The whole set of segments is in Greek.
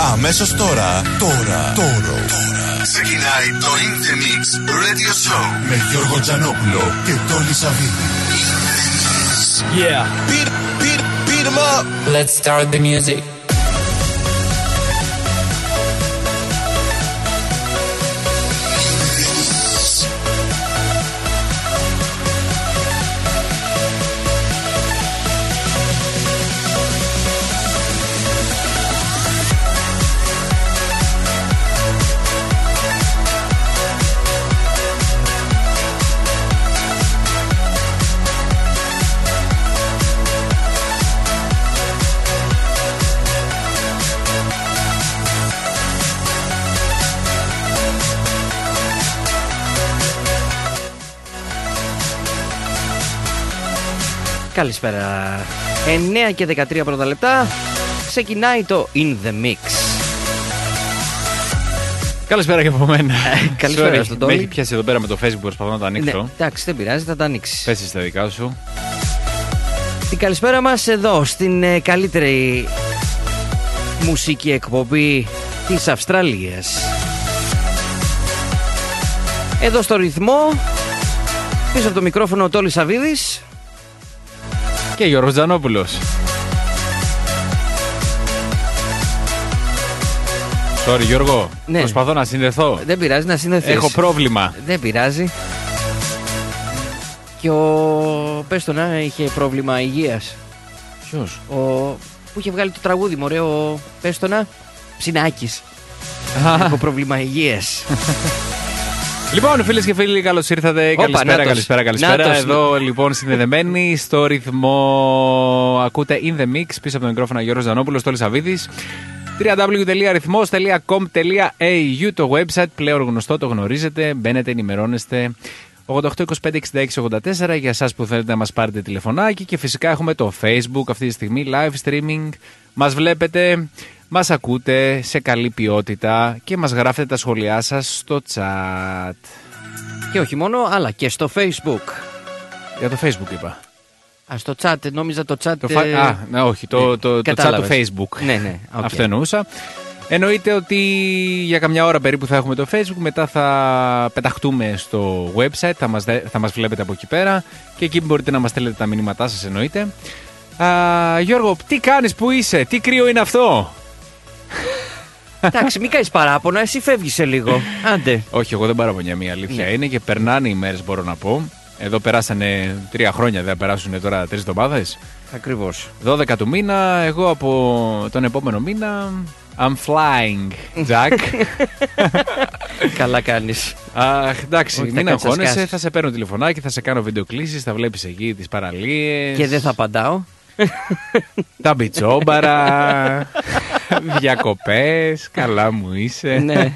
Αμέσως τώρα. Ξεκινάει το In The Mix Radio Show με Γιώργο Τζανόπουλο και Τόλι Σαββίδη. Yeah. Beat 'em up. Let's start the music. Καλησπέρα. 9 και 13 πρώτα λεπτά. Ξεκινάει το In The Mix. Καλησπέρα και από μένα. Καλησπέρα στον Τόλι. Με έχει πιάσει εδώ πέρα με το Facebook, προσπαθώ να το ανοίξω. Ναι, εντάξει, δεν πειράζει, θα το ανοίξεις. Πες στα δικά σου. Την καλησπέρα μας εδώ στην καλύτερη μουσική εκπομπή της Αυστραλίας. Εδώ στο ρυθμό, πίσω από το μικρόφωνο ο Τόλης Σαββίδης και Γιώργος Τζανόπουλος. Sorry Γιώργο, ναι. Προσπαθώ να συνδεθώ. Δεν πειράζει, να συνδεθείς. Έχω πρόβλημα. Δεν πειράζει. Και πες το να είχε πρόβλημα υγείας. Ποιος? Που είχε βγάλει το τραγούδι μωρέ, πες το να, Ψινάκης. Έχω πρόβλημα υγείας. Λοιπόν, φίλες και φίλοι, καλώς ήρθατε. Καλησπέρα. Εδώ λοιπόν συνδεδεμένοι στο ρυθμό. Ακούτε In The Mix, πίσω από το μικρόφωνο Γιώργος Ζανόπουλος, Τόλης Σαββίδης. www.rhythmos.com.au, το website πλέον γνωστό, το γνωρίζετε. Μπαίνετε, ενημερώνεστε. 88 25 66 84 για εσάς που θέλετε να μας πάρετε τηλεφωνάκι. Και φυσικά έχουμε το Facebook αυτή τη στιγμή, live streaming. Μας βλέπετε, μας ακούτε σε καλή ποιότητα και μας γράφετε τα σχόλιά σας στο chat. Και όχι μόνο, αλλά και στο Facebook. Για το Facebook είπα. Στο chat, νόμιζα το chat. Ναι, όχι, το chat του Facebook. Ναι, okay. Αυτό εννοούσα. Εννοείται ότι για καμιά ώρα περίπου θα έχουμε το Facebook, μετά θα πεταχτούμε στο website, θα μας βλέπετε από εκεί πέρα και εκεί μπορείτε να μας στέλνετε τα μηνύματά σας, εννοείται. Γιώργο, τι κάνεις, που είσαι, τι κρύο είναι αυτό? Εντάξει, μην κάνεις παράπονα, εσύ φεύγεις σε λίγο. Άντε. Όχι, εγώ δεν παραπονιά, μία αλήθεια είναι και περνάνε οι μέρες, μπορώ να πω. Εδώ περάσανε 3 χρόνια, δεν περάσουν τώρα 3 εβδομάδες. Ακριβώς. 12 του μήνα, εγώ από τον επόμενο μήνα I'm flying, Jack. Καλά κάνεις. Εντάξει, μην αγχώνεσαι, θα σε παίρνω τηλεφωνάκι, θα σε κάνω βιντεοκλήσεις, θα βλέπεις εκεί τις παραλίες. Και δεν θα απαντάω. Τα μπιτσόμπαρα, διακοπές, καλά μου είσαι. Ναι.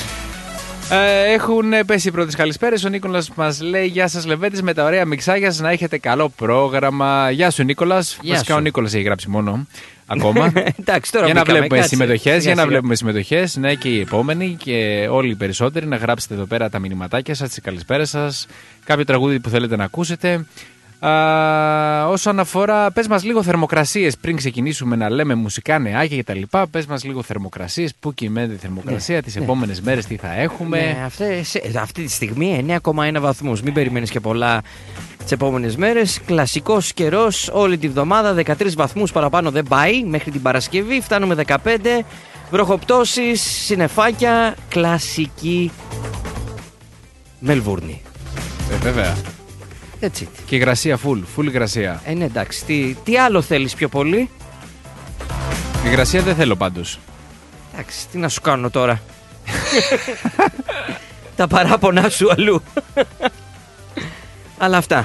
Έχουν πέσει οι πρώτες καλησπέρες. Ο Νίκολας μας λέει: γεια σας Λεβέντες, με τα ωραία μιξάγια σας, να έχετε καλό πρόγραμμα. Γεια σου Νίκολας. Βασικά ο Νίκολας έχει γράψει μόνο ακόμα. Εντάξει, τώρα για να βλέπουμε συμμετοχές. Ναι, και οι επόμενοι και όλοι οι περισσότεροι να γράψετε εδώ πέρα τα μηνυματάκια σας, τις καλησπέρες σας, κάποιο τραγούδι που θέλετε να ακούσετε. Όσον αφορά, πες μας λίγο θερμοκρασίες πριν ξεκινήσουμε να λέμε μουσικά νεάκια και τα λοιπά. Πες μας λίγο θερμοκρασίες, πού κυμαίνεται η θερμοκρασία, τις επόμενες μέρες τι θα έχουμε. Ναι, αυτή τη στιγμή 9,1 βαθμούς. Μην περιμένεις και πολλά τις επόμενες μέρες. Κλασικός καιρός όλη τη βδομάδα. 13 βαθμούς παραπάνω δεν πάει μέχρι την Παρασκευή. Φτάνουμε 15. Βροχοπτώσεις, συννεφάκια. Κλασική Μελβούρνη. Βέβαια. Έτσι. Και υγρασία full υγρασία. Ναι, εντάξει. Τι άλλο θέλεις πιο πολύ? Υγρασία δεν θέλω πάντως. Εντάξει, τι να σου κάνω τώρα. Τα παράπονά σου αλλού. Αλλά αυτά.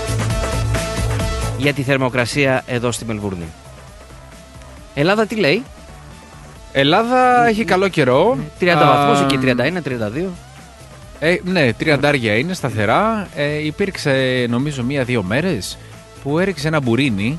Για τη θερμοκρασία εδώ στη Μελβούρνη. Ελλάδα τι λέει? Ελλάδα έχει καλό καιρό. 30 βαθμούς εκεί, 31, 32. Ναι, 30 είναι σταθερά. Υπήρξε νομίζω 1-2 μέρες που έριξε ένα μπουρίνι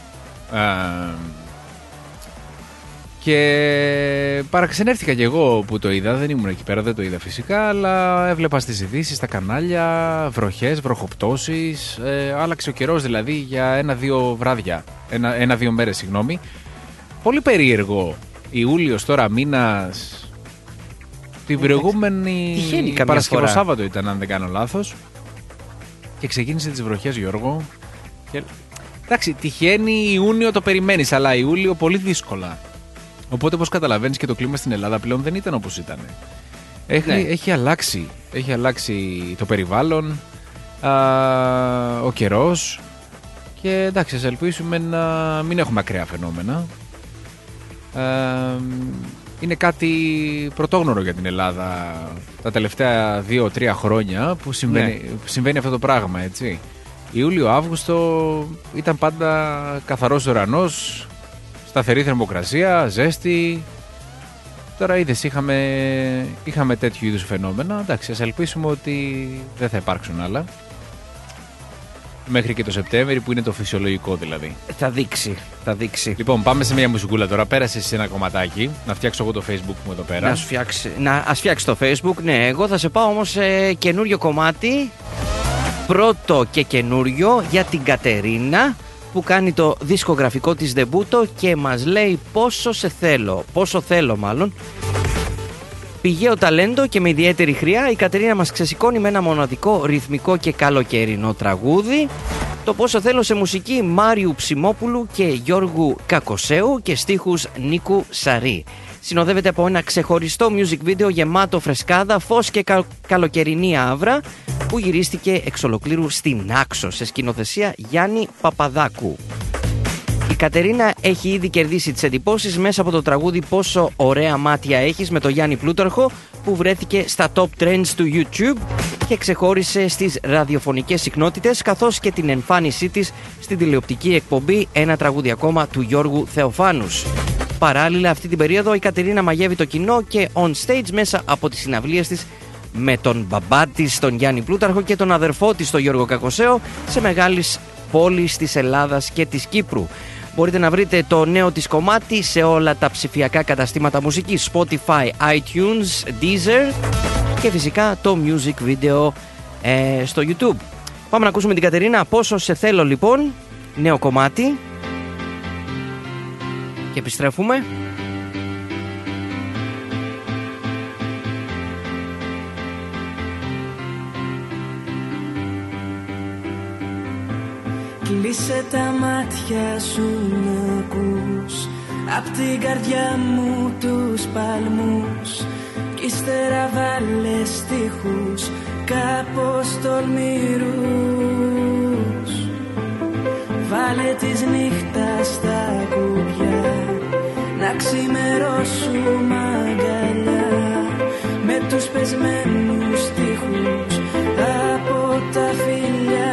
και παραξενεύτηκα κι εγώ που το είδα. Δεν ήμουν εκεί πέρα, δεν το είδα φυσικά, αλλά έβλεπα στις ειδήσεις, στα κανάλια, βροχές, βροχοπτώσεις. Άλλαξε ο καιρός δηλαδή για 1-2 βράδια, 1-2 μέρες, συγγνώμη. Πολύ περίεργο Ιούλιος τώρα μήνας. Την προηγούμενη Παρασκευό Σάββατο ήταν, αν δεν κάνω λάθος. Και ξεκίνησε τις βροχές, Γιώργο. Και... εντάξει, τυχαίνει Ιούνιο το περιμένεις, αλλά Ιούλιο πολύ δύσκολα. Οπότε, όπως καταλαβαίνεις, και το κλίμα στην Ελλάδα πλέον δεν ήταν όπως ήταν. Έχει αλλάξει το περιβάλλον, ο καιρός. Και εντάξει, ας ελπίσουμε να μην έχουμε ακραία φαινόμενα. Είναι κάτι πρωτόγνωρο για την Ελλάδα τα τελευταία 2-3 χρόνια που συμβαίνει αυτό το πράγμα, έτσι. Ιούλιο-Αύγουστο ήταν πάντα καθαρός ουρανός, σταθερή θερμοκρασία, ζέστη. Τώρα είδες, είχαμε τέτοιου είδους φαινόμενα. Εντάξει, ας ελπίσουμε ότι δεν θα υπάρξουν άλλα. Μέχρι και το Σεπτέμβρη, που είναι το φυσιολογικό δηλαδή. Θα δείξει. Λοιπόν, πάμε σε μια μουσικούλα τώρα. Πέρασε εσύ ένα κομματάκι. Να φτιάξω εγώ το Facebook μου εδώ πέρα. Ας φτιάξει το Facebook. Ναι, εγώ θα σε πάω όμως σε καινούριο κομμάτι. Πρώτο και καινούριο για την Κατερίνα, που κάνει το δισκογραφικό της ντεμπούτο και μας λέει πόσο θέλω μάλλον. Πηγαίο ταλέντο και με ιδιαίτερη χρειά, η Κατερίνα μας ξεσηκώνει με ένα μοναδικό ρυθμικό και καλοκαιρινό τραγούδι. Το πόσο θέλω σε μουσική Μάριου Ψημόπουλου και Γιώργου Κακοσέου και στίχους Νίκου Σαρή. Συνοδεύεται από ένα ξεχωριστό music video γεμάτο φρεσκάδα, φως και καλοκαιρινή άβρα, που γυρίστηκε εξ ολοκλήρου στην Άξο σε σκηνοθεσία Γιάννη Παπαδάκου. Η Κατερίνα έχει ήδη κερδίσει τις εντυπώσεις μέσα από το τραγούδι «Πόσο ωραία μάτια έχεις» με τον Γιάννη Πλούταρχο, που βρέθηκε στα top trends του YouTube και ξεχώρισε στις ραδιοφωνικές συχνότητες, καθώς και την εμφάνισή της στην τηλεοπτική εκπομπή «Ένα τραγούδι ακόμα» του Γιώργου Θεοφάνους. Παράλληλα, αυτή την περίοδο η Κατερίνα μαγεύει το κοινό και on stage μέσα από τις συναυλίες της με τον μπαμπά της, τον Γιάννη Πλούταρχο, και τον αδερφό της, τον Γιώργο Κακοσέο, σε μεγάλες πόλεις της Ελλάδας και της Κύπρου. Μπορείτε να βρείτε το νέο της κομμάτι σε όλα τα ψηφιακά καταστήματα μουσικής, Spotify, iTunes, Deezer και φυσικά το music video στο YouTube. Πάμε να ακούσουμε την Κατερίνα. Πόσο σε θέλω, λοιπόν, νέο κομμάτι. Και επιστρέφουμε. Κλείσε τα μάτια σου να ακούς απ' την καρδιά μου τους παλμούς κι ύστερα βάλε στίχους κάπως τολμηρούς. Βάλε της νύχτας στα κουμπιά να ξημερώσουμε αγκαλιά με τους πεσμένους στίχους από τα φιλιά.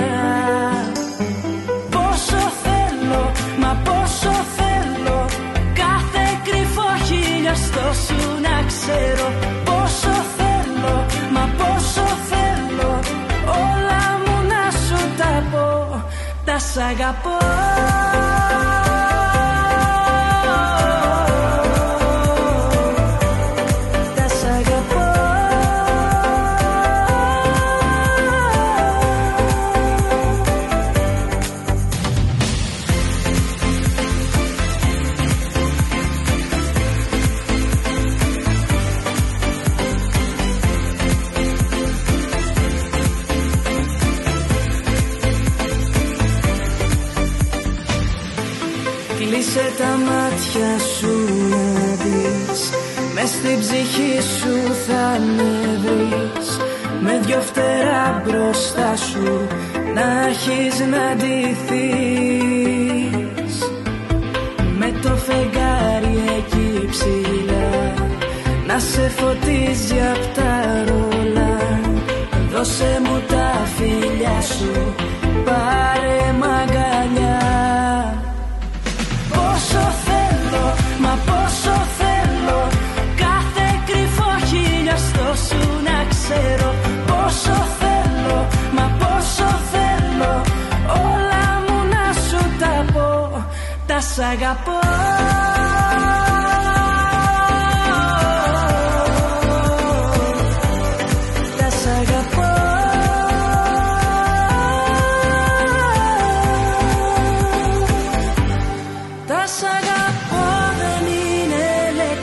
Μα πόσο θέλω κάθε κρυφό χιλιαστό σου να ξέρω. Πόσο θέλω, μα πόσο θέλω όλα μου να σου τα πω. Τα σ' αγαπώ. Κλείσε τα μάτια σου να δεις, μες στην ψυχή σου θα με βρεις. Με δυο φτερά μπροστά σου να έχεις να ντυθείς. Με το φεγγάρι εκεί ψηλά να σε φωτίζει απ' τα ρολά. Δώσε μου τα φιλιά σου, πάρε μ' αγκαλιά. Πόσο θέλω, μα πόσο θέλω κάθε κρυφό χιλιαστό σου να ξέρω. Πόσο θέλω, μα πόσο θέλω όλα μου να σου τα πω. Τα σ' αγαπώ. Τα σ' αγαπώ. Τα σ' αγαπώ δεν είναι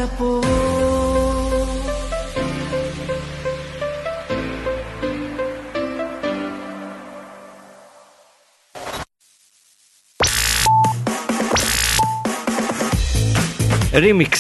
αγαπώ. Remix.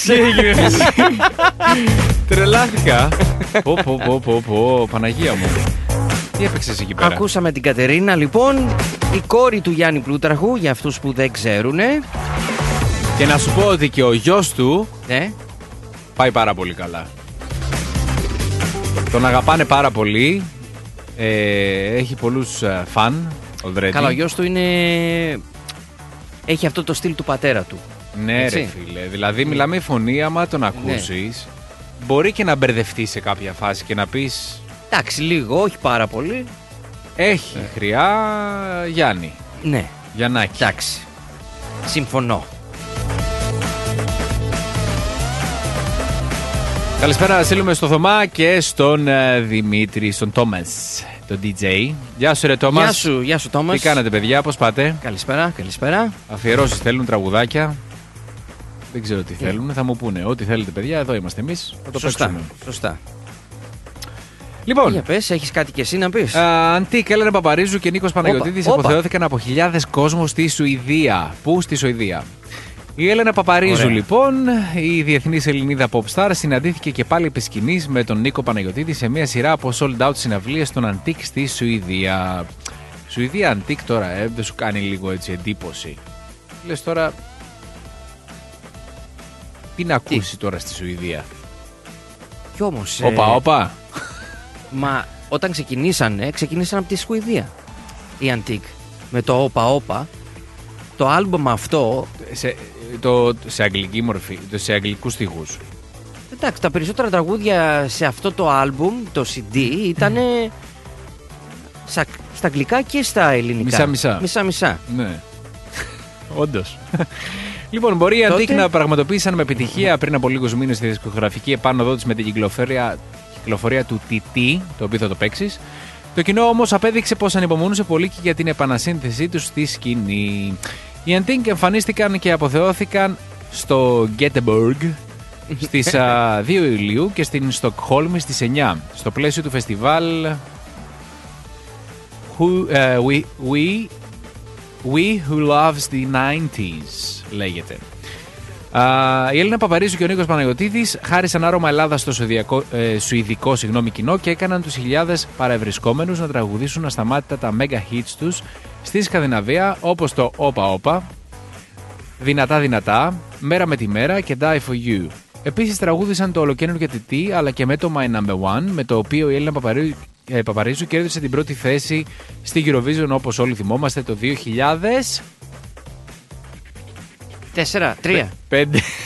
Τρελάθηκα. Πω, Παναγία μου. Τι έπαιξες εκεί πέρα? Ακούσαμε την Κατερίνα, λοιπόν, η κόρη του Γιάννη Πλούταρχου, για αυτούς που δεν ξέρουνε. Και να σου πω ότι και ο γιος του Ναι. πάει πάρα πολύ καλά. Τον αγαπάνε πάρα πολύ. Έχει πολλούς φαν already. Καλά, ο γιος του είναι... έχει αυτό το στυλ του πατέρα του. Ναι, Έτσι. ρε φίλε. Δηλαδή μιλάμε η φωνή, άμα τον ακούσεις, μπορεί και να μπερδευτεί σε κάποια φάση και να πεις Εντάξει, λίγο, όχι πάρα πολύ. έχει χρειά Γιάννη. Ναι, Γιαννάκη. εντάξει. Συμφωνώ. Καλησπέρα, στείλουμε στο Θωμά και στον Δημήτρη, στον Τόμας, τον DJ. Γεια σου ρε Τόμας. Γεια σου Τόμας. Τι κάνετε παιδιά, πώς πάτε? Καλησπέρα. Αφιερώσεις θέλουν, τραγουδάκια. Δεν ξέρω τι θέλουν, θα μου πούνε. Ό,τι θέλετε παιδιά, εδώ είμαστε εμείς, θα το παίξουμε. Σωστά. Λοιπόν, Για πες, έχεις κάτι και εσύ να πεις? Αντίκ, Έλενα Παπαρίζου και Νίκος Παναγιωτίδης Όπα. αποθεώθηκαν από χιλιάδες κόσμο στη Σουηδία. Πού? Στη Σουηδία. Η Έλενα Παπαρίζου, Ωραία. λοιπόν, η διεθνής Ελληνίδα pop star, συναντήθηκε και πάλι επί σκηνής με τον Νίκο Παναγιωτίδη σε μια σειρά από sold out συναυλίες στον Αντίκ στη Σουηδία. Σουηδία Αντίκ τώρα, δεν σου κάνει λίγο έτσι εντύπωση? Λες τώρα, τι να ακούσει τώρα στη Σουηδία? Κι όμως... Όπα. Μα όταν ξεκινήσαν από τη Σουηδία η Antique με το όπα. Το άλμπουμ αυτό... Σε αγγλική μορφή, σε αγγλικούς στίχους. Εντάξει, τα περισσότερα τραγούδια σε αυτό το άλμπουμ, το CD, ήταν στα αγγλικά και στα ελληνικά. Μισά-μισά. Ναι. Όντως. Λοιπόν, μπορεί η Αντίκ να πραγματοποίησαν με επιτυχία πριν από λίγους μήνες τη δισκογραφική επάνωδό της με την κυκλοφορία του TT, το οποίο θα το παίξεις. Το κοινό όμως απέδειξε πως ανυπομονούσε πολύ και για την επανασύνθεσή τους στη σκηνή. Οι Αντίκ εμφανίστηκαν και αποθεώθηκαν στο Γκέτεμποργκ στις 2 Ιουλίου και στην Στοκχόλμη στις 9, στο πλαίσιο του φεστιβάλ We Who Loves the 90s λέγεται. Η Έλληνα Παπαρίζου και ο Νίκος Παναγιωτίδης χάρισαν άρωμα Ελλάδα στο σουηδικό κοινό και έκαναν τους χιλιάδες παρευρισκόμενους να τραγουδήσουν ασταμάτητα τα mega hits τους στη Σκανδιναβία, όπως το Όπα Όπα, Δυνατά Δυνατά, Μέρα με τη Μέρα και Die For You. Επίσης τραγούδησαν το ολοκαίνουργιο TT αλλά και με το My Number One, με το οποίο η Έλληνα Παπαρίζου κέρδισε την πρώτη θέση στη Eurovision, όπως όλοι θυμόμαστε, το 2000... 4, 3. 5.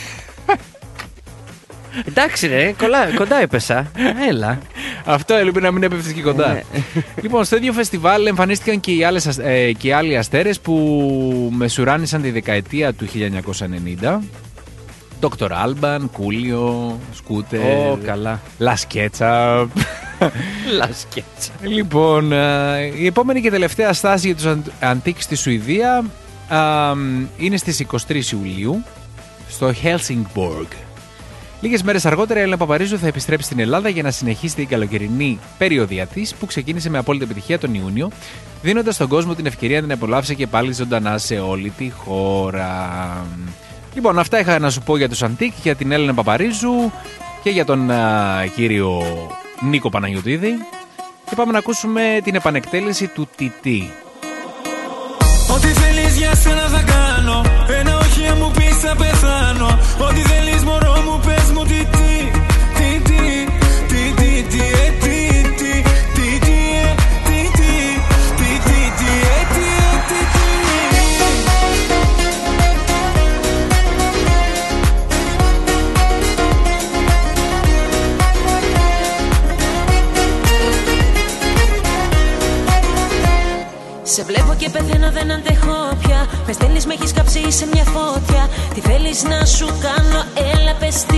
Εντάξει ρε, κοντά έπεσα. Έλα. Αυτό έλειπε να μην έπεφτες και κοντά. Ναι. Λοιπόν, στο ίδιο φεστιβάλ εμφανίστηκαν και οι άλλοι αστέρες που μεσουράνησαν τη δεκαετία του 1990. Dr. Alban, Coolio, Scooter, καλά. Λασκέτσα. Λασκέτσα. Λοιπόν, η επόμενη και τελευταία στάση για τους Αντίκ στη Σουηδία είναι στις 23 Ιουλίου στο Helsingborg. Λίγες μέρες αργότερα η Έλληνα Παπαρίζου θα επιστρέψει στην Ελλάδα για να συνεχίσει την καλοκαιρινή περιοδία της που ξεκίνησε με απόλυτη επιτυχία τον Ιούνιο, δίνοντας στον κόσμο την ευκαιρία να την απολαύσει και πάλι ζωντανά σε όλη τη χώρα. Λοιπόν, αυτά είχα να σου πω για τους Αντίκ, για την Έλληνα Παπαρίζου και για τον κύριο Νίκο Παναγιωτίδη. Και πάμε να ακούσουμε την επανεκτέλεση του TT. Ό,τι θέλεις για σένα θα κάνω. Ένα όχι αν μου πεις θα πεθάνω. Ό,τι θέλεις μωρό μου πες μου τι Σε βλέπω και πεθαίνω, δεν αντέχω πια. Με στέλνεις, με έχεις κάψει σε μια φωτιά. Τι θέλεις να σου κάνω, έλα πες τι.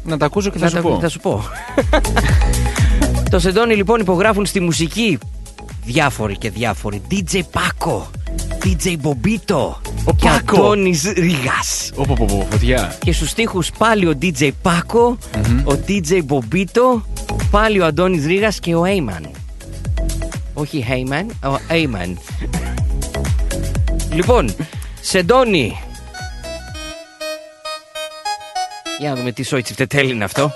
Να τα ακούσω και θα σου πω. Το Σεντόνι λοιπόν υπογράφουν στη μουσική διάφοροι και διάφοροι. DJ Paco, DJ Bombito και Αντώνης Ρήγας. Φωτιά. Και στους στίχους πάλι ο DJ Paco, ο DJ Bombito, πάλι ο Αντώνης Ρήγας και ο Ayman. Όχι Heyman, ο Ayman. Λοιπόν, Σεντόνι. Για να δούμε τι σόι τσιφτετέλ είναι αυτό.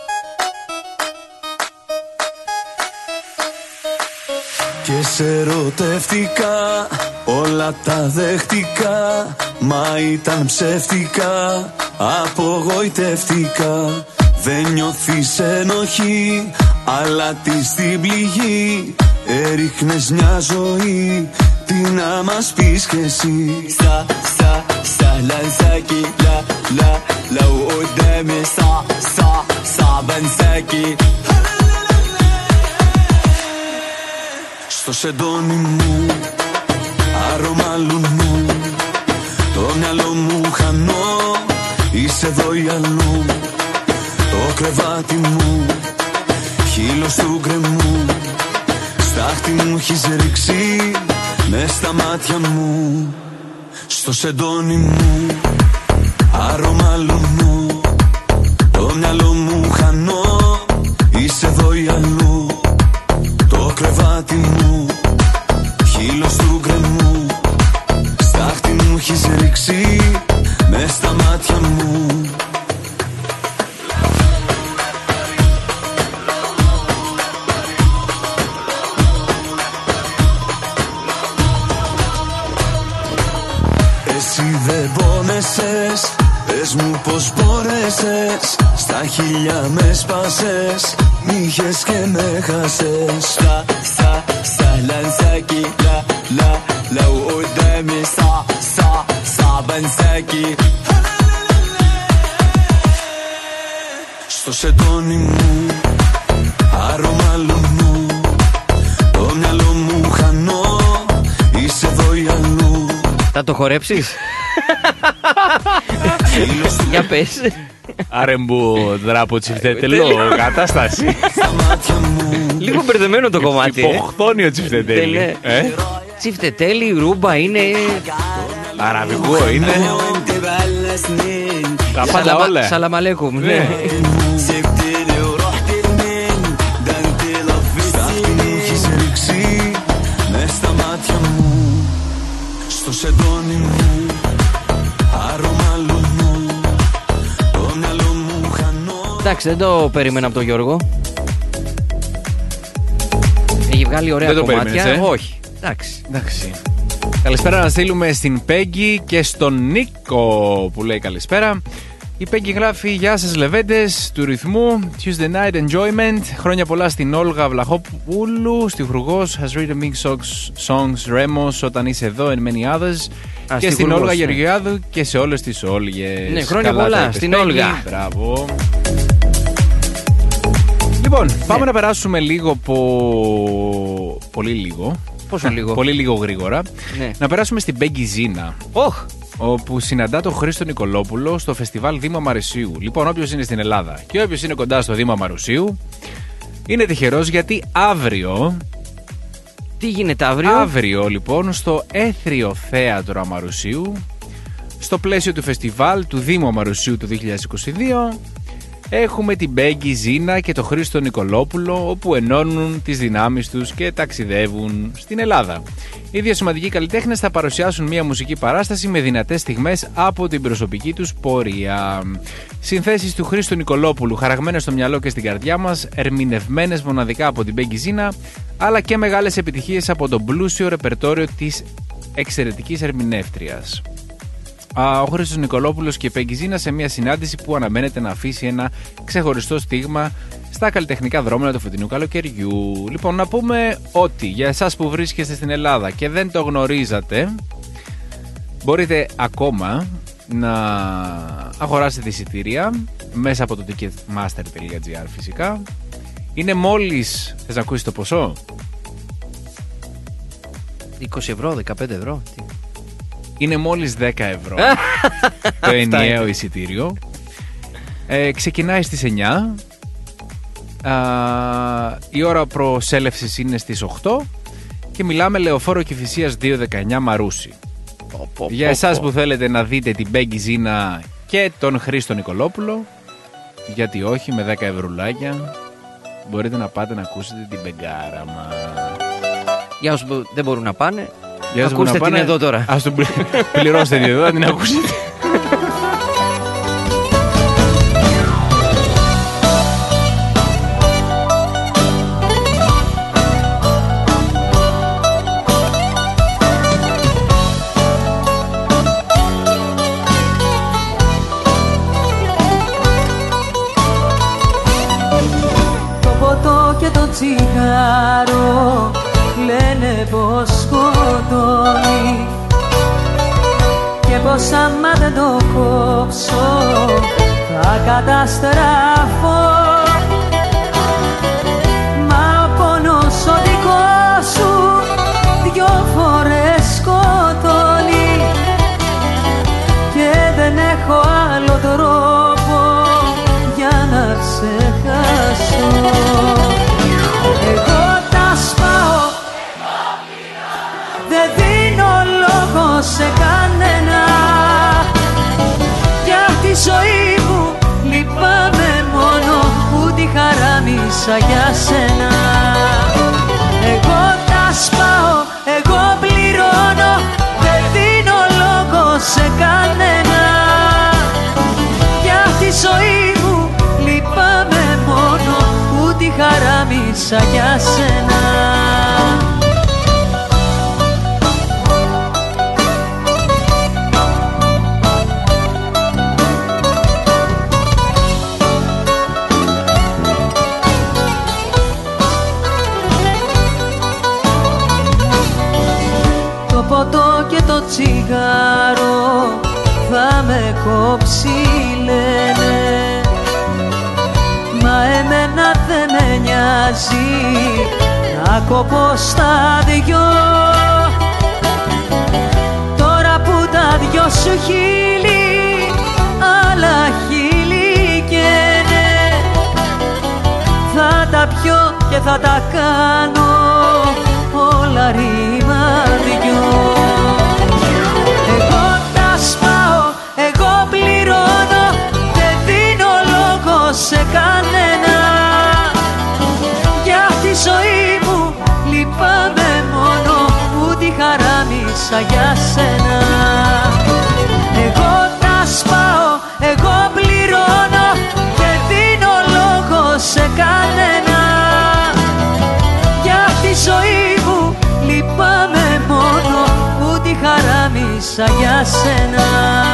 Και σε ερωτεύτηκα, όλα τα δέχτηκα, μα ήταν ψεύτικα, απογοητεύτηκα. Δεν νιώθεις ενοχή, αλλά τη στην πληγή έριχνες μια ζωή, τι να μας πεις κι εσύ. سهلا انساكي لا لا لو قدامي صعب انساكي. Στο σεντόνι μου άρωμα λουνού, το μυαλό μου χανώ, είσαι εδώ ή αλλού. Το κρεβάτι μου χείλος του γκρεμού, στάχτη μου έχεις ρίξει μες στα μάτια μου. Στο σεντόνι μου άρωμα λουνού, το μυαλό μου χανώ, είσαι εδώ ή αλλού. Το κρεβάτι μου χείλος του γκρεμού, στάχτη μου έχεις ρίξει μες στα μάτια μου. Εσύ δεν πόνεσες, πες μου πως μπόρεσες, στα χίλια με σπάσες, μ' είχες και με χάσες. سهلا انساكي لا لا لو قدامي صعب انساكي. Στο σεντόνι μου άρωμα λουνού, το μυαλό μου χανώ, είσαι εδώ ή αλλού. Θα το χορέψεις? Για πες. Άρεμπου δράπο τσιφτετελό κατάσταση. Λίγο μπερδεμένο το κομμάτι. Υποχθόνιο τσιφτετέλι. Τσιφτετέλι, ρούμπα είναι. Αραβικό είναι. Τα πάντα όλα. Σαλαμαλέκουμ. Ναι. Στο σεντόνι μου άρωμα λουνού, το μυαλό μου χανώ. Εντάξει, δεν το περίμενα από τον Γιώργο. Έχει βγάλει ωραία δεν κομμάτια. Όχι. Εντάξει. Καλησπέρα να στείλουμε στην Πέγγι και στον Νίκο που λέει καλησπέρα. Η Πέγγι γράφει: Γεια σας λεβέντες του ρυθμού. Tuesday night enjoyment. Χρόνια πολλά στην Όλγα Βλαχόπουλου. Στιχουργός has written mix songs Remos όταν είσαι εδώ and many others. Και στην Όλγα Γεωργιάδου και σε όλες τις Όλγες. Ναι, χρόνια πολλά στην Όλγα. Μπράβο. Λοιπόν, πάμε να περάσουμε λίγο πολύ λίγο. Πόσο λίγο? Πολύ λίγο γρήγορα. Ναι. Να περάσουμε στην Πέγγι Ζήνα. Όπου συναντά τον Χρήστο Νικολόπουλο στο φεστιβάλ Δήμα Μαρουσίου. Λοιπόν, όποιος είναι στην Ελλάδα και όποιος είναι κοντά στο Δήμα Μαρουσίου είναι τυχερός, γιατί αύριο. Τι γίνεται αύριο? Αύριο, λοιπόν, στο Έθριο Θέατρο Αμαρουσίου, στο πλαίσιο του φεστιβάλ του Δήμου Αμαρουσίου του 2022, έχουμε την Πέγγι Ζήνα και τον Χρήστο Νικολόπουλο, όπου ενώνουν τις δυνάμεις τους και ταξιδεύουν στην Ελλάδα. Οι δύο σημαντικοί καλλιτέχνες θα παρουσιάσουν μια μουσική παράσταση με δυνατές στιγμές από την προσωπική τους πορεία. Συνθέσεις του Χρήστου Νικολόπουλου, χαραγμένες στο μυαλό και στην καρδιά μας, ερμηνευμένες μοναδικά από την Πέγγι Ζήνα, αλλά και μεγάλες επιτυχίες από το πλούσιο ρεπερτόριο της εξαιρετικής ερμηνεύτριας. Ο Χρήστος Νικολόπουλος και η Πέγγι Ζήνα σε μια συνάντηση που αναμένεται να αφήσει ένα ξεχωριστό στίγμα στα καλλιτεχνικά δρόμενα του φετινού καλοκαιριού. Λοιπόν, να πούμε ότι για εσάς που βρίσκεστε στην Ελλάδα και δεν το γνωρίζατε, μπορείτε ακόμα να αγοράσετε εισιτήρια μέσα από το ticketmaster.gr φυσικά. Είναι μόλις, θες να ακούσεις το ποσό? 20 ευρώ, 15 ευρώ. Τι? Είναι μόλις 10 ευρώ το ενιαίο εισιτήριο. Ξεκινάει στις 9. Η ώρα προσέλευσης είναι στις 8 και μιλάμε Λεωφόρο Κηφισίας 219 Μαρούσι. Για εσάς που θέλετε να δείτε την Μπέγκη Ζήνα και τον Χρήστο Νικολόπουλο, γιατί όχι, με 10 ευρουλάκια μπορείτε να πάτε να ακούσετε την μπεγκάρα μας. Για όσους δεν μπορούν να πάνε, ακούστε την εδώ τώρα. Ας τον πληρώσετε την εδώ, να την ακούσετε. Τσιγάρο λένε πως σκοτώνει και πως άμα δεν το κόψω θα καταστραφώ. Μα ο πόνος ο δικός σου 2 φορές σκοτώνει και δεν έχω άλλο τρόπο για να ξεχάσω. Εγώ τα σπάω, δεν δίνω λόγο σε κανένα. Για τη ζωή μου λυπάμαι μόνο που τη χαράμισα για σένα. Εγώ τα σπάω, εγώ πληρώνω, δεν δίνω λόγο σε κανένα. Για τη ζωή μου λυπάμαι μόνο που τη χαράμισα για σένα. Το ποτό και το τσιγάρο θα με κόψει λένε, μα εμένα δεν με νοιάζει να κοπώ στα 2. Τώρα που τα 2 σου χείλη άλλα χείλη καίνε, θα τα πιω και θα τα κάνω όλα ρήμα 2. Εγώ τα σπάω, εγώ πληρώνω, δεν δίνω λόγο σε κανένα. Για τη ζωή μου λυπάμαι μόνο που τη χαράμισα για σένα. Εγώ τα σπάω, εγώ πληρώνω, δεν δίνω λόγο σε κανένα. Για τη ζωή μου λυπάμαι μόνο που τη χαράμισα για σένα.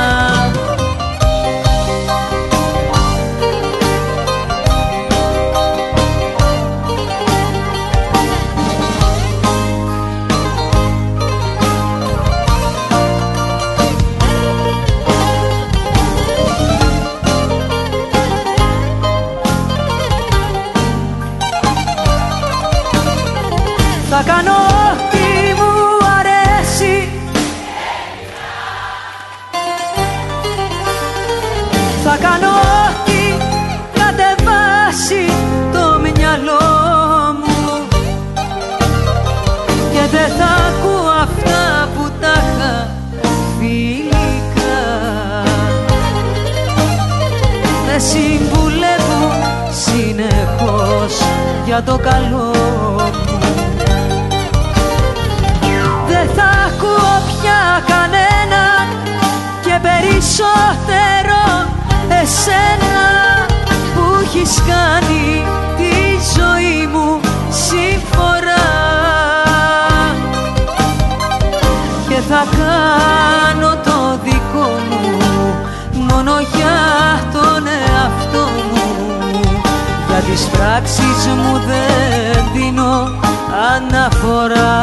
Θα κάνω ό,τι μου αρέσει, θα κάνω ό,τι κατεβάσει το μυαλό μου και δεν θα ακούω αυτά που τα είχα φιλικά. Με συμβουλεύουν συνεχώς για το καλό μου. Δεν θα ακούω πια κανέναν και περισσότερο εσένα που έχεις κάνει τη ζωή μου συμφορά. Και θα κάνω το δικό μου μόνο για τον εαυτό μου. Για τις πράξεις μου δεν δίνω αναφορά.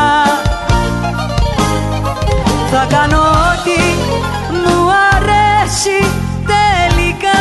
Θα κάνω ό,τι μου αρέσει τελικά.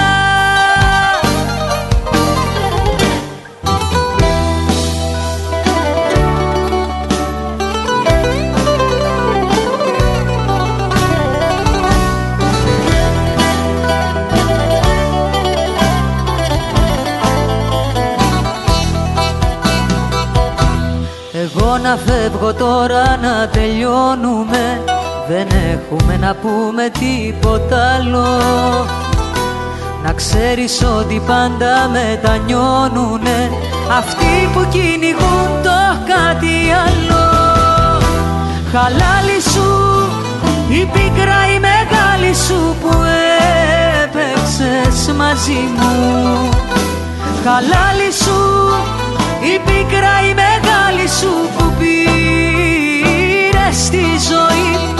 να φεύγω τώρα να τελειώνουμε, δεν έχουμε να πούμε τίποτα άλλο. Να ξέρεις ότι πάντα μετανιώνουνε αυτοί που κυνηγούν το κάτι άλλο. Χαλάλη σου η πίκρα η μεγάλη σου που έπαιξες μαζί μου. Χαλάλη σου η πίκρα η μεγάλη σου που πήρες στη ζωή μου.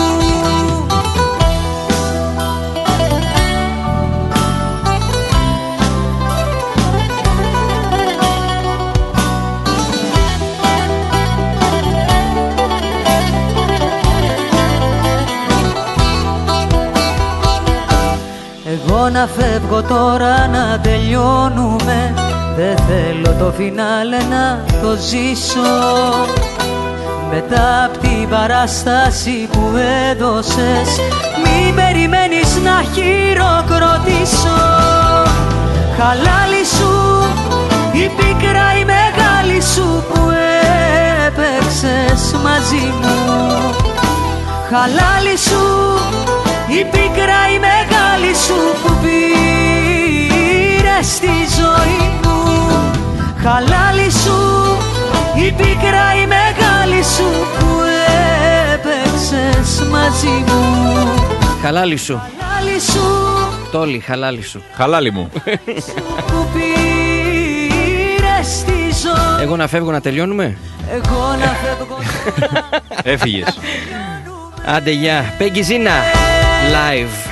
Εγώ να φεύγω τώρα να τελειώνουμε, δεν θέλω το φινάλε να το ζήσω. Μετά απ' την παράσταση που έδωσες, μην περιμένεις να χειροκροτήσω. Χαλάλη σου η πίκρα η μεγάλη σου που έπαιξες μαζί μου. Χαλάλη σου η πίκρα η μεγάλη σου που πήρες στη ζωή μου. Χαλάλη σου η πίκρα η μεγάλη σου που έπαιξες μαζί μου. Χαλάλη σου. Χαλάλη σου. Τόλι, χαλάλη σου. Χαλάλη μου. Που πήρες στη ζωή. Εγώ να φεύγω να τελειώνουμε. Εγώ να φεύγω. Έφυγες. Άντε γεια. Πέγγι Ζίνα live.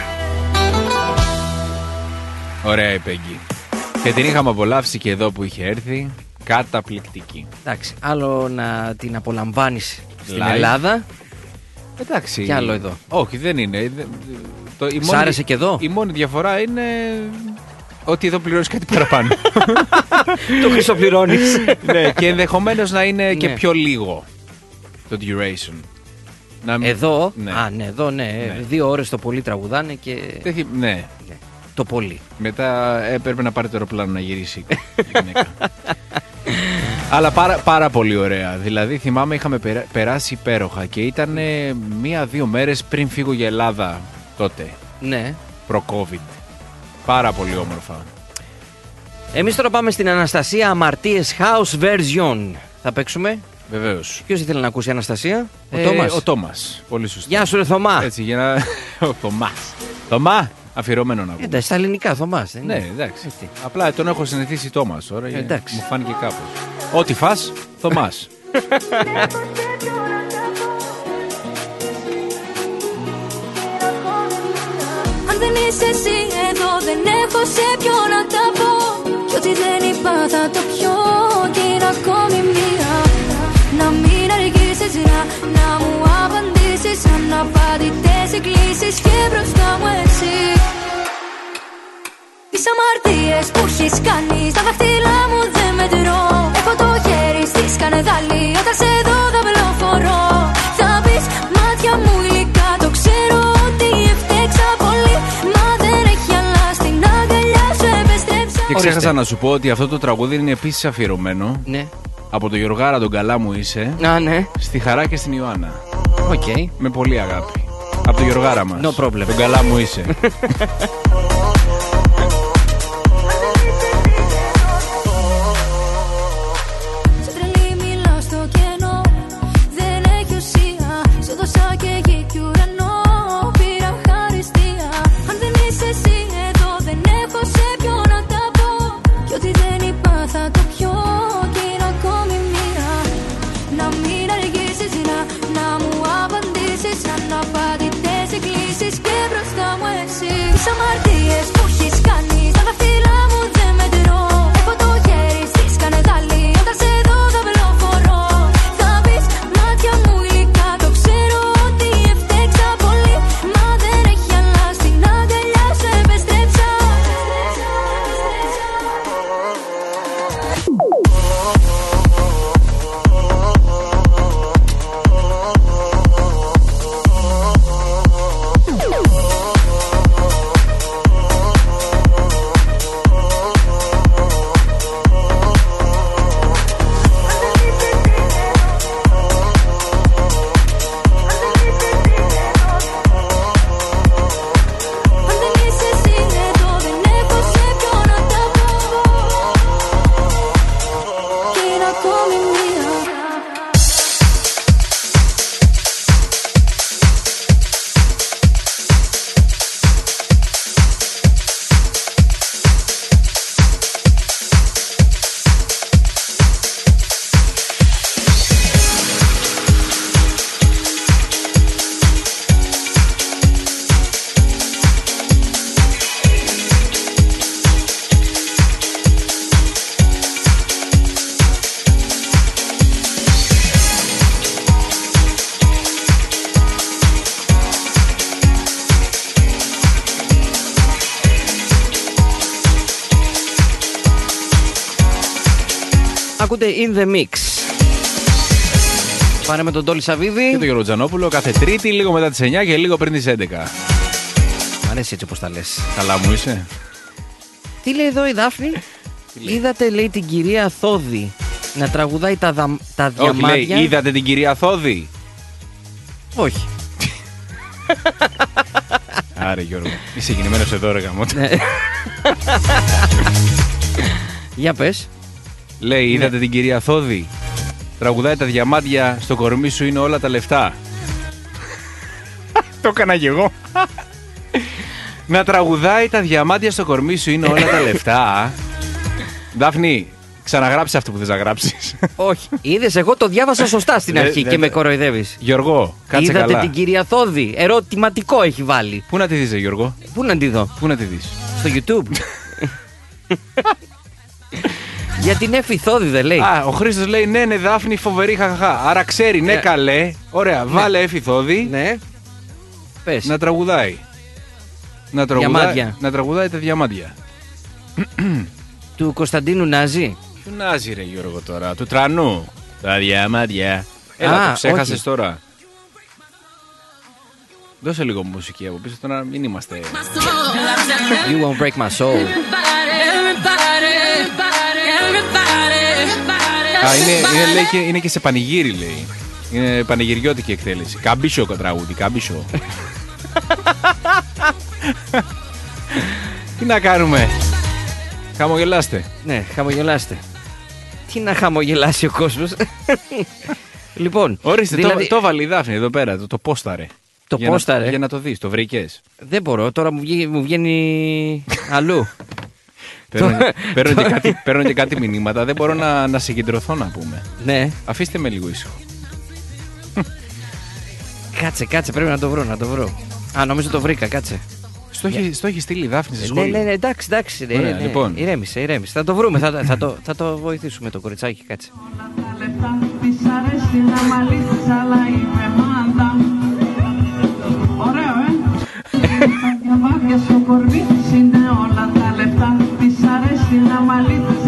Ωραία η Πέγγι. Και την είχαμε απολαύσει και εδώ που είχε έρθει. Καταπληκτική. Εντάξει, άλλο να την απολαμβάνεις στην Live. Ελλάδα. Εντάξει. Κι άλλο εδώ. Όχι, δεν είναι. Σ' άρεσε και εδώ. Η μόνη διαφορά είναι ότι εδώ πληρώνεις κάτι παραπάνω. Το χρυσοπληρώνεις. Ναι, και ενδεχομένως να είναι και πιο λίγο το duration. Εδώ, ναι. ναι, εδώ ναι. 2 ώρες το πολύ τραγουδάνε και... Ναι. Το πολύ. Μετά έπρεπε να πάρει το αεροπλάνο να γυρίσει η γυναίκα. Αλλά πάρα πολύ ωραία. Δηλαδή θυμάμαι είχαμε περάσει υπέροχα και ήταν 1-2 μέρες πριν φύγω για Ελλάδα τότε. Ναι. Προ-COVID. Πάρα πολύ όμορφα. Εμείς τώρα πάμε στην Αναστασία Αμαρτίες House Version. Θα παίξουμε. Βεβαίως. Ποιος ήθελε να ακούσει Αναστασία? Ο Τόμας. Ο Τόμας. Πολύ σωστά. Γεια σου ρε Θωμά. Έτσι για να... Ο Θωμάς. Θωμά. Αφιερωμένο να πούμε. Εντάξει, στα ελληνικά Θωμάς. Ναι, εντάξει. Απλά τον έχω συνηθίσει Τόμας τώρα. Εντάξει. Μου φάνηκε κάπως. Ό,τι φας, Θωμάς. Αν δεν είσαι εσύ εδώ δεν έχω σε ποιο να τα πω. Κι ό,τι δεν είπα θα το πιω. Και είναι ακόμη μία. Να μην αργήσεις να μου απαντήσεις. Αναπαντητές εκκλήσεις και μπροστά μου εσύ. Τις αμαρτίες που έχεις κάνει στα δάχτυλά μου δεν μετρώ. Έχω το χέρι στη σκανεδάλη όταν σε δω θα βλοφορώ. Θα πεις μάτια μου γλυκά το ξέρω ότι έφτεξα πολύ. Μα δεν έχει άλλα στην αγκαλιά σου επιστρέψα. Και ξέχασα να σου πω ότι αυτό το τραγούδι είναι επίσης αφιερωμένο. Ναι. Από το Γιωργάρα τον καλά μου είσαι. Α, ναι. Στη Χαρά και στην Ιωάννα. Οκ. Με πολύ αγάπη. Από το Γιωργάρα μας. No problem. Τον καλά μου είσαι. Αμαρτίες ακούτε In The Mix. Πάρε με τον Τόλι Σαββίδη και τον Γιώργο Τζανόπουλο κάθε Τρίτη, λίγο μετά τις 9 και λίγο πριν τις 11. Μ' αρέσει έτσι όπως τα λες. Καλά μου είσαι. Τι λέει εδώ η Δάφνη? Είδατε, λέει, την κυρία Θόδη να τραγουδάει τα διαμάντια. Όχι, λέει, είδατε την κυρία Θόδη? Όχι. Άρε Γιώργο, είσαι κινημένος εδώ ρε γαμώτα. Για πες. Λέει, είδατε την κυρία Θόδη? Τραγουδάει τα διαμάντια, στο κορμί σου είναι όλα τα λεφτά. Το έκανα κι εγώ. Να τραγουδάει τα διαμάντια στο κορμί σου είναι όλα τα λεφτά. Δάφνη, ξαναγράψε αυτό που θες να γράψεις. Όχι, είδες, εγώ το διάβασα σωστά στην αρχή και με κοροϊδεύεις. Γιώργο, κάτσε είδατε καλά. Την κυρία Θόδη, ερωτηματικό έχει βάλει. Πού να τη δεις, Γιώργο? Πού να τη δω? Πού να τη δεις? Στο YouTube. Για την Εφη Θόδη δεν λέει? Α, ο Χρήστος λέει ναι, Δάφνη, φοβερή, χαχαχά. Άρα ξέρει, ναι, καλέ. Ωραία, βάλε Εφη Θόδη. Ναι. Πες. Να τραγουδάει. Να τραγουδάει τα διαμάντια. Του Κωνσταντίνου Νάζη. Του Νάζη ρε Γιώργο τώρα, του Τρανού. Τα διαμάντια. Έλα, το ξέχασες τώρα. Δώσε λίγο μουσική από πίσω τώρα, μην είμαστε. You won't break my soul. Α, είναι και σε πανηγύρι, λέει. Είναι πανηγυριώτικη εκτέλεση. Καμπίσιο τραγούδι, καμπίσιο. Τι να κάνουμε? Χαμογελάστε. Ναι, χαμογελάστε. Τι να χαμογελάσει ο κόσμος. Λοιπόν, ορίστε, δηλαδή... το βάλει η Δάφνη εδώ πέρα, το πόσταρε. Το πόσταρε. Για να το δεις, το βρήκες? Δεν μπορώ, τώρα μου βγαίνει αλλού. Παίρνω και κάτι μηνύματα, δεν μπορώ να συγκεντρωθώ να πούμε. Ναι. Αφήστε με λίγο ήσυχο. Κάτσε, πρέπει να το βρω. Α, νομίζω το βρήκα, κάτσε. Στο έχει στείλει η Δάφνη σε σχόλιο. Ναι, εντάξει. Ωραία, λοιπόν. Ηρέμησε. Θα το βρούμε, θα το βοηθήσουμε το κοριτσάκι, κάτσε. Ωραίο, τα διαμάδια στο κορμί της είναι όλα τα λεφτά. Της αρέσει να μαλίτης.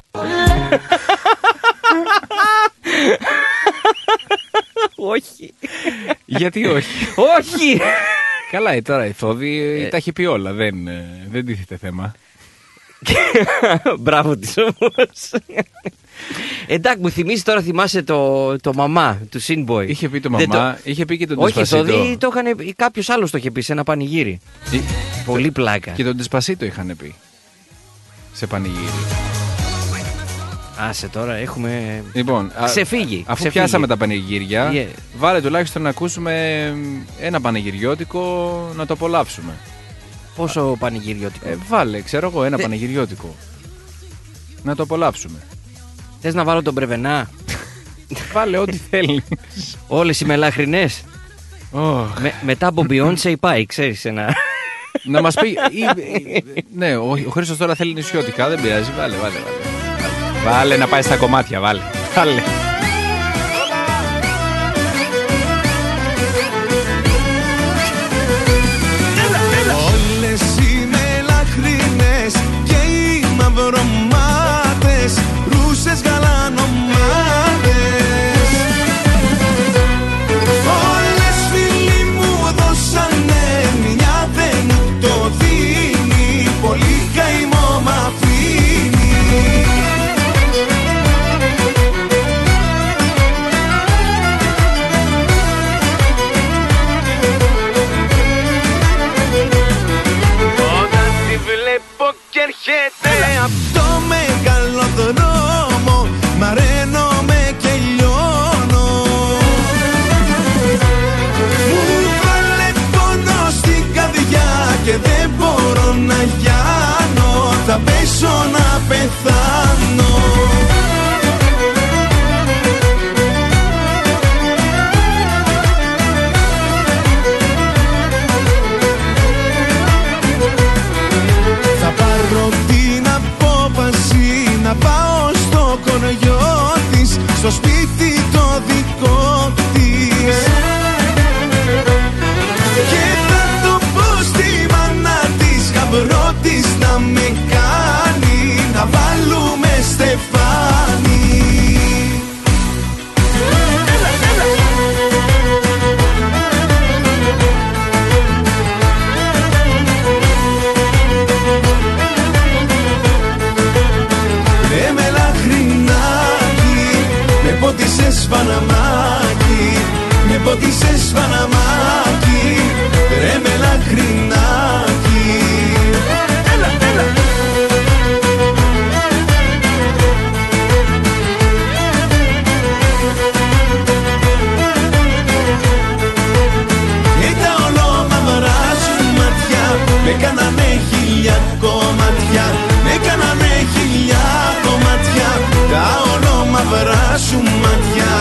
Όχι. Γιατί όχι? Όχι. Καλά, τώρα η Θόδη τα έχει πει όλα. Δεν τίθεται θέμα. Μπράβο της όμως. Εντάξει, μου θυμίζει τώρα, θυμάσαι το μαμά του Sinboy. Είχε πει το μαμά, είχε πει και τον όχι, Despacito. Όχι, κάποιος άλλος το είχε πει σε ένα πανηγύρι. Πολύ πλάκα. Και τον Despacito είχαν πει σε πανηγύρι. Άσε τώρα, έχουμε ξεφύγει. Αφού πιάσαμε τα πανηγύρια, βάλε τουλάχιστον να ακούσουμε ένα πανηγυριώτικο να το απολαύσουμε. Πόσο πανηγυριώτικο? Βάλε, ξέρω εγώ, ένα πανηγυριώτικο να το απολαύσουμε. Θες να βάλω τον Πρεβενά? Βάλε ό,τι θέλεις. Όλες οι μελάχρινες. Μετά από Beyoncé πάει, ξέρεις ένα. Να μας πει. Ναι, ο Χρήστος τώρα θέλει νησιώτικα, δεν πειράζει. Βάλε να πάει στα κομμάτια, βάλε. Όλες οι μελαχρινές και οι μαυρομάτες, ρούσες γαλανομάτες, όλες φίλοι μου δώσανε μια, δεν μου το δίνει, πολύ καημό μ' αφήνει. Και έρχεται απ' το μεγάλο δρόμο, μαραίνομαι και λιώνω. Μου βάλε πόνο στην καρδιά και δεν μπορώ να γιάνω, θα πέσω να πεθάνω. Θα πάρω την απόφαση δικά σου μάτια.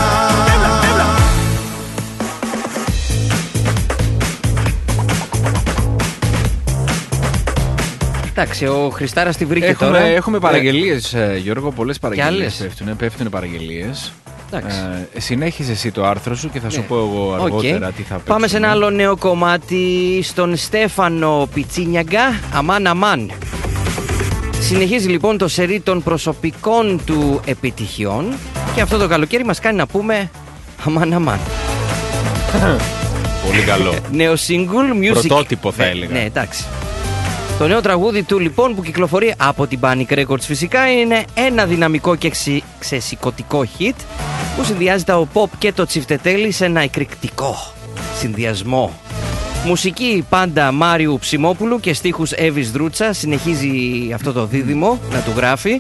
Εντάξει, ο Χριστάρας τη βρήκε τώρα. Έχουμε παραγγελίες, Γιώργο, πολλές παραγγελίες πέφτουν παραγγελίες. Συνέχιζε εσύ το άρθρο σου και θα σου πω εγώ αργότερα τι θα παίξουμε. Πάμε σε ένα άλλο νέο κομμάτι, στον Στέφανο Πιτσίνιαγκα, αμάν αμάν. Συνεχίζει λοιπόν το σερί των προσωπικών του επιτυχιών και αυτό το καλοκαίρι μας κάνει να πούμε αμάν αμάν. Πολύ καλό. Νέο single, music. Πρωτότυπο θα έλεγα. Ναι, εντάξει. Το νέο τραγούδι του λοιπόν που κυκλοφορεί από την Panic Records φυσικά είναι ένα δυναμικό και ξεσηκωτικό hit που συνδυάζει το pop και το τσιφτετέλι σε ένα εκρηκτικό συνδυασμό. Μουσική πάντα Μάριου Ψιμόπουλου και στίχους Εύης Δρούτσα. Συνεχίζει αυτό το δίδυμο να του γράφει.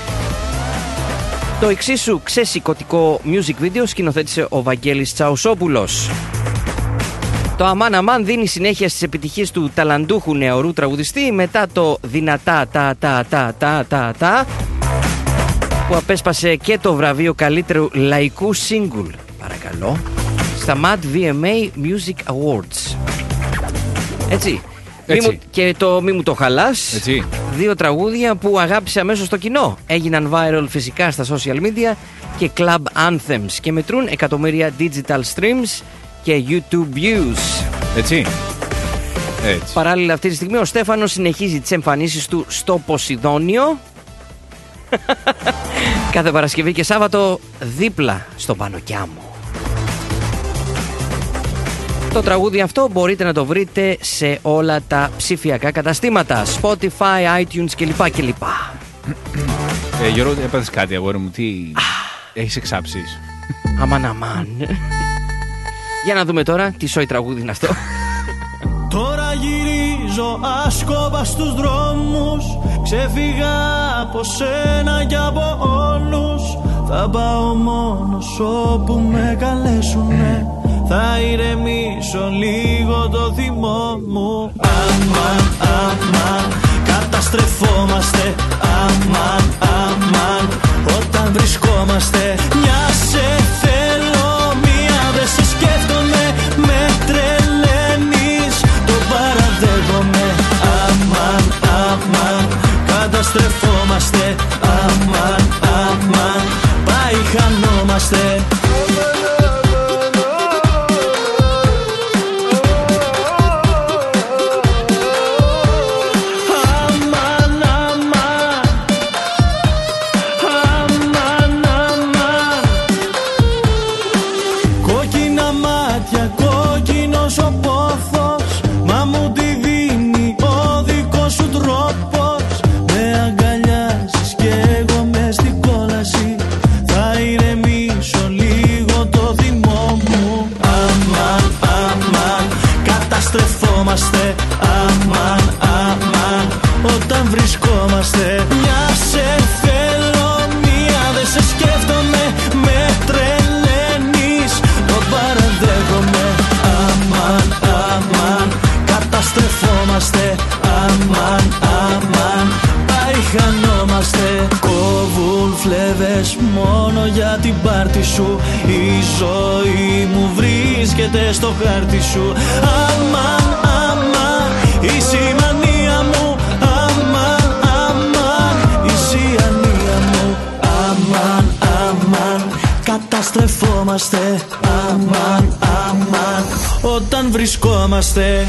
Το εξίσου ξεσηκωτικό music video σκηνοθέτησε ο Βαγγέλης Τσαουσόπουλος. Το αμάν αμάν δίνει συνέχεια στις επιτυχίες του ταλαντούχου νεορού τραγουδιστή μετά το δυνατά τα που απέσπασε και το βραβείο καλύτερου λαϊκού single, παρακαλώ, στα Mad VMA Music Awards. Έτσι. Και το μη μου το χαλάς. Έτσι. Δύο τραγούδια που αγάπησε αμέσως το κοινό. Έγιναν viral φυσικά στα social media και club anthems και μετρούν εκατομμύρια digital streams και YouTube views. Έτσι. Παράλληλα αυτή τη στιγμή ο Στέφανος συνεχίζει τις εμφανίσεις του στο Ποσειδόνιο κάθε Παρασκευή και Σάββατο δίπλα στο Πανοκιάμο. Το τραγούδι αυτό μπορείτε να το βρείτε σε όλα τα ψηφιακά καταστήματα, Spotify, iTunes κλπ. Γιώργο, έπαθες κάτι αγόρι μου, τι έχεις εξάψεις? Αμάν αμάν. Για να δούμε τώρα τι σόι τραγούδι είναι αυτό. Τώρα γυρίζω άσκοπα στους δρόμους, ξέφυγα από σένα και από όλους. Θα πάω μόνος όπου με καλέσουνε, θα ηρεμήσω λίγο το θυμό μου. Αμάν, αμάν, καταστρεφόμαστε. Αμάν, αμάν, όταν βρισκόμαστε. Μια σε θέλω, μία δεν σε σκέφτομαι. Με τρελαίνεις, το παραδέχομαι. Αμάν, αμάν, καταστρεφόμαστε. Αμάν, αμάν, πάει χανόμαστε. Αμάν, αμάν, όταν βρισκόμαστε. Μια σε θέλω, μία δεν σε σκέφτομαι. Με τρελαίνεις, το παραδέχομαι. Αμάν, αμάν, καταστρεφόμαστε. Αμάν, αμάν, πάει χανόμαστε. Κόβουν φλέβες μόνο για την πάρτι σου. Η ζωή μου βρίσκεται στο χάρτη σου. Αμάν, αμάν, η σημανία μου. Αμάν, αμάν, η σημανία μου. Αμάν, αμάν, καταστρεφόμαστε. Αμάν, αμάν, όταν βρισκόμαστε.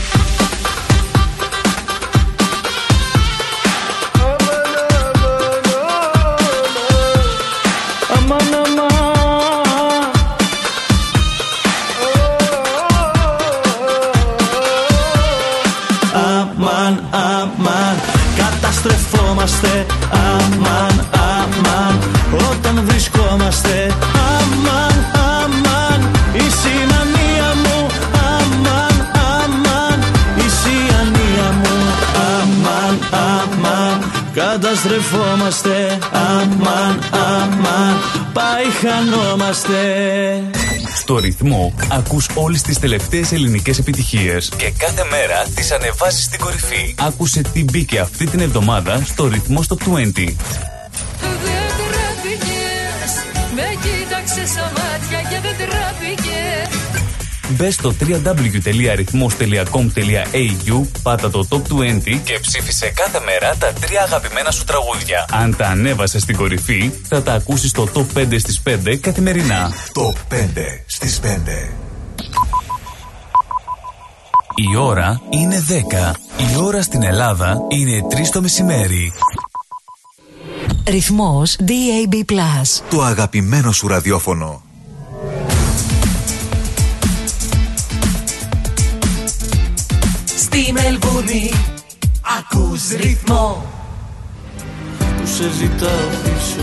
Καταστρεφόμαστε. Αμάν, αμάν, όταν βρισκόμαστε. Αμάν, αμάν, η σημανία μου. Αμάν, αμάν, η σημανία μου. Αμάν, αμάν, καταστρεφόμαστε. Αμάν, αμάν, πάει χανόμαστε. Στο ρυθμό ακούς όλες τις τελευταίες ελληνικές επιτυχίες και κάθε μέρα τις ανεβάζεις στην κορυφή. Άκουσε τι μπήκε αυτή την εβδομάδα στο ρυθμό στο 20. Με κοίταξε στα μάτια και δεν τράπηκε. Μπες στο www.arythmos.com.au, πάτα το Top 20 και ψήφισε κάθε μέρα τα 3 αγαπημένα σου τραγούδια. Αν τα ανέβασες στην κορυφή, θα τα ακούσεις στο Top 5 στις 5 καθημερινά. Top 5 στις 5. Η ώρα είναι 10. Η ώρα στην Ελλάδα είναι 3 το μεσημέρι. Ρυθμός DAB+. Το αγαπημένο σου ραδιόφωνο. Στη Μελβούρνη ακούς ρυθμό. Που σε ζητάω πίσω.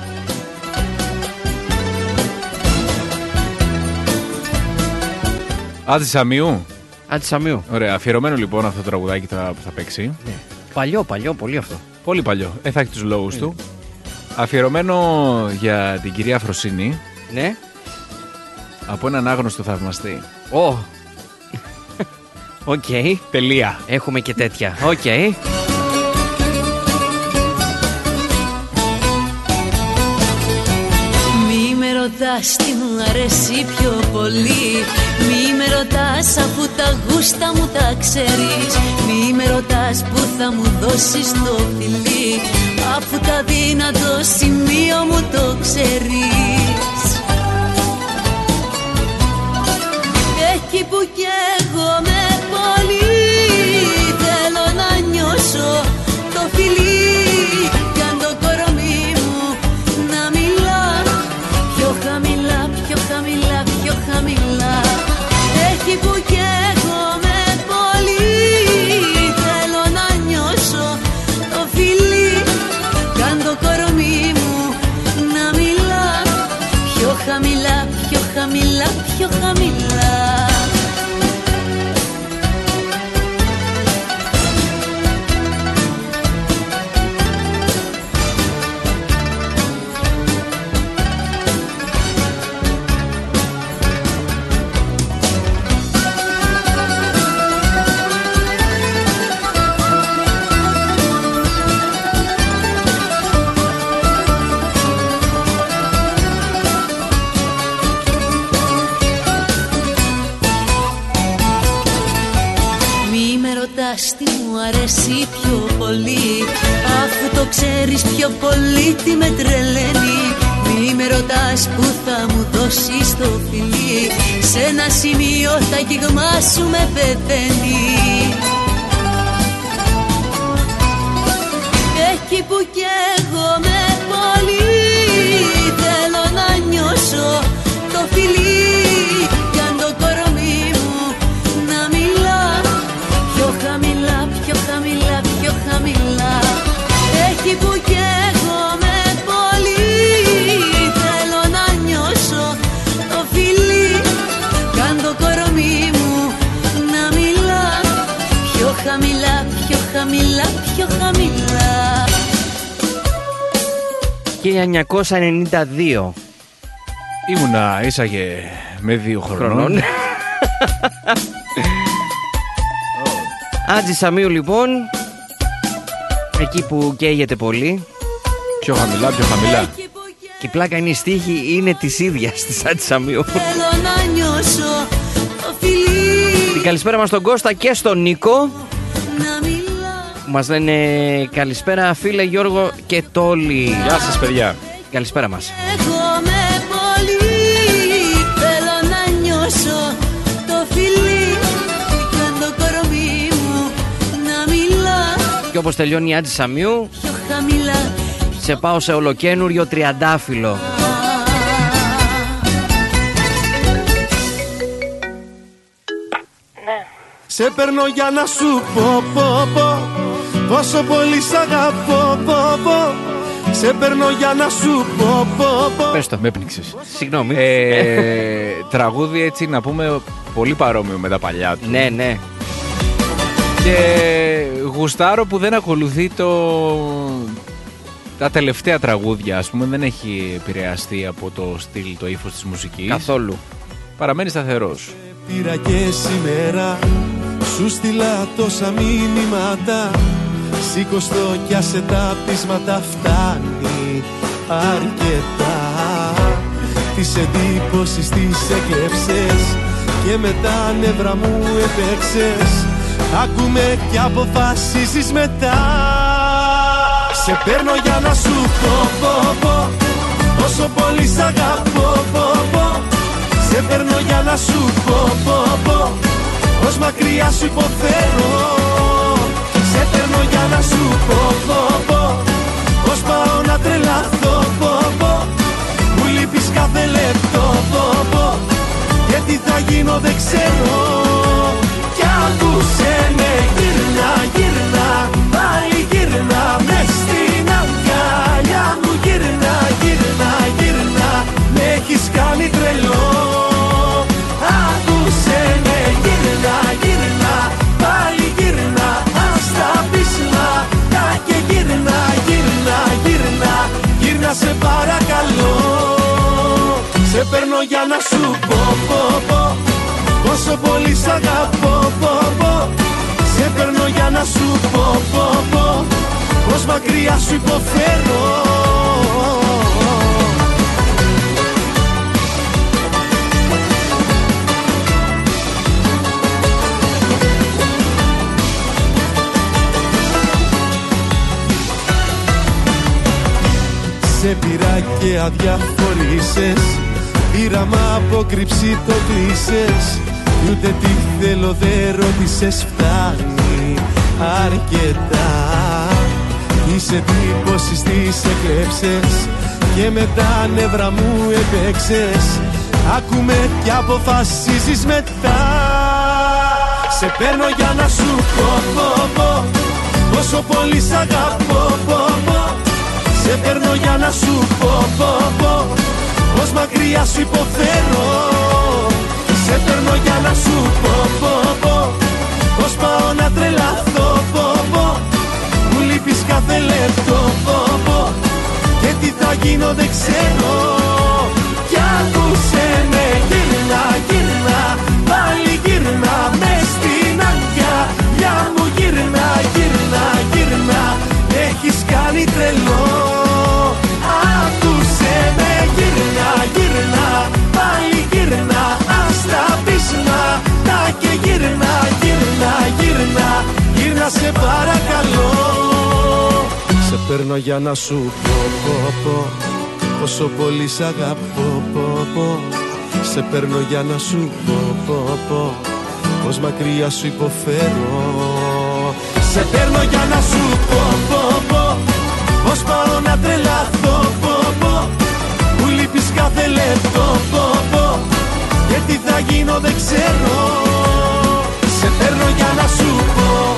Άτζη Σαμίου. Άτζη Σαμίου. Ωραία, αφιερωμένο λοιπόν αυτό το τραγουδάκι που θα παίξει. Ναι. Παλιό, πολύ αυτό. Πολύ παλιό. Θα έχει τους λόγους του. Αφιερωμένο για την κυρία Φροσίνη. Ναι. Από έναν άγνωστο θαυμαστή. Ω. Οκ. Τελεία. Έχουμε και τέτοια. Οκ. Μη με ρωτάς τι μου αρέσει πιο πολύ. Μη με ρωτάς αφού τα γούστα μου τα ξέρεις. Μη με ρωτάς που θα μου δώσεις το φιλί, αφού τα δύνατο σημείο μου το ξέρεις. Εκεί που καίγομαι πολύ, θέλω να νιώσω το φιλί. Κι αν το κορμί μου να μιλά πιο χαμηλά, πιο χαμηλά, πιο χαμηλά. Εκεί που καίγομαι πολύ, θέλω να νιώσω το φιλί. Κι αν το κορμί μου να μιλά πιο χαμηλά, πιο χαμηλά, πιο χαμηλά. Τι μου αρέσει πιο πολύ, αφού το ξέρεις πιο πολύ τι με τρελαίνει. Μη με ρωτάς που θα μου δώσεις το φιλί, σε ένα σημείο τα κύγμα σου με πεθαίνει. Εκεί που καίγομαι πολύ, θέλω να νιώσω το φιλί. Κι αν το κορμί μου να μιλά πιο χαμηλά, πιο χαμηλά, πιο χαμηλά. Εκεί που καίγομαι πολύ, θέλω να νιώσω το φιλί. Κι αν το κορμί μου να μιλά πιο χαμηλά, πιο χαμηλά, πιο χαμηλά. 1992. Ήμουνα ίσαγε με 2 χρονών. Άτζη Σαμίου λοιπόν. Εκεί που καίγεται πολύ. Πιο χαμηλά, πιο χαμηλά. Και η πλάκα είναι η στίχη, είναι της ίδιας της Άτζη Σαμίου. Την καλησπέρα μας στον Κώστα και στον Νίκο. Μας λένε καλησπέρα φίλε Γιώργο και Τόλι. Γεια σας παιδιά. Καλησπέρα μας. Θέλω να νιώσω το φιλί. Κι αν το κορμί μου να μιλά Και όπως τελειώνει η Άτζη Σαμίου, πιο χαμηλά, σε πάω σε ολοκένουριο τριαντάφυλλο. Σε παίρνω για να σου πω, πόσο πολύ σ' αγαπώ, Σε παίρνω για να σου πω, Πες το, με πνίξες. Συγγνώμη. Τραγούδι έτσι να πούμε πολύ παρόμοιο με τα παλιά του. Ναι, ναι. Και γουστάρω που δεν ακολουθεί τα τελευταία τραγούδια, ας πούμε. Δεν έχει επηρεαστεί από το στυλ, το ύφος της μουσικής. Καθόλου. Παραμένει σταθερός. Πήρα και σήμερα, σου στείλα τόσα μηνύματα. Σήκωστο κι άσε τα πείσματα, φτάνει αρκετά. της εντύπωσης τις έκλεψες και με τα νεύρα μου έπαιξες. Άκουμε κι αποφασίζεις μετά. Σε παίρνω για να σου πω πόσο πολύ σ' αγαπώ Σε παίρνω για να σου πω πως μακριά σου υποφέρω. Σε παίρνω για να σου πω πως πάω να τρελαθώ Μου λείπεις κάθε λεπτό και τι θα γίνω δεν ξέρω. Κι άκουσε με, γύρνα, πάλι γύρνα, μες στην αγκαλιά μου γύρνα, με έχεις κάνει τρελό. Άκουσε με, γύρνα, πάλι γύρνα, ας τα πεις να και γύρνα, σε παρακαλώ. Σε παίρνω για να σου πω πόσο πολύ σ' αγαπώ Σε παίρνω για να σου πω πως μακριά σου υποφέρω. Σε πήρα και αδιαφορήσες, πήραμα απόκρυψη το κλείσες. Ούτε τι θέλω δεν ρώτησες, φτάνει αρκετά. Τις εντύπωσης τις εκλέψες και με τα νεύρα μου έπαιξες. Άκουμε κι αποφασίζεις μετά. Σε παίρνω για να σου πω πόσο πολύ σ' αγαπώ Σε παίρνω για να σου πω πως μακριά σου υποφέρω. Σε παίρνω για να σου πω πως πάω να τρελαθώ Μου λείπεις κάθε λεπτό και τι θα γίνω δεν ξέρω. Κι άκουσε με, γύρνα, πάλι γύρνα, μες στην αγκαλιά μου γύρνα, έχεις κάνει τρελό. Άκουσε με, γύρνα, πάλι γύρνα, ας τα πεις να και γύρνα, σε παρακαλώ. Σε παίρνω για να σου πω πόσο πολύ σ' αγαπώ Σε παίρνω για να σου πω πως μακριά σου υποφέρω. Σε παίρνω για να σου πω πως πάω να τρελαθώ Μου λείπεις κάθε λεπτό και τι θα γίνω δεν ξέρω. Σε παίρνω για να σου πω.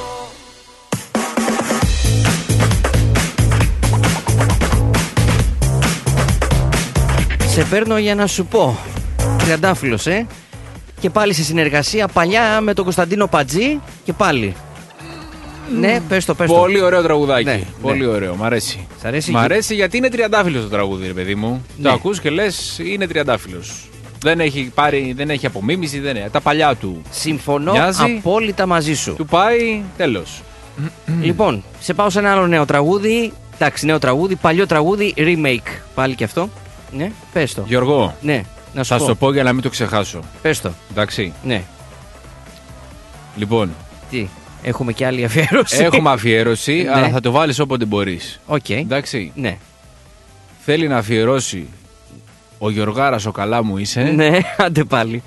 Σε παίρνω για να σου πω. Τριαντάφυλλος, και πάλι σε συνεργασία παλιά με τον Κωνσταντίνο Πατζή και πάλι. Ναι, πες το. Πολύ ωραίο τραγουδάκι. Ναι, πολύ ωραίο, μ' αρέσει. Μ' αρέσει γιατί είναι τριαντάφυλλος το τραγούδι, ρε παιδί μου. Ναι. Το ακούς και λες είναι τριαντάφυλλος. Δεν έχει απομίμηση, τα παλιά του. Συμφωνώ μοιάζει, απόλυτα μαζί σου. Του πάει, τέλος. Λοιπόν, σε πάω σε ένα άλλο νέο τραγούδι. Εντάξει, νέο τραγούδι, παλιό τραγούδι, remake. Πάλι και αυτό. Ναι, πες το. Γιώργο, ναι, να σου θα το πω για να μην το ξεχάσω. Πες το. Εντάξει. Ναι. Λοιπόν. Τι, έχουμε και άλλη αφιέρωση. Έχουμε αφιέρωση, αλλά θα το βάλεις όποτε μπορείς. Οκ. Εντάξει. Ναι. Θέλει να αφιερώσει ο Γιωργάρας ο καλά μου είσαι. Ναι, άντε πάλι.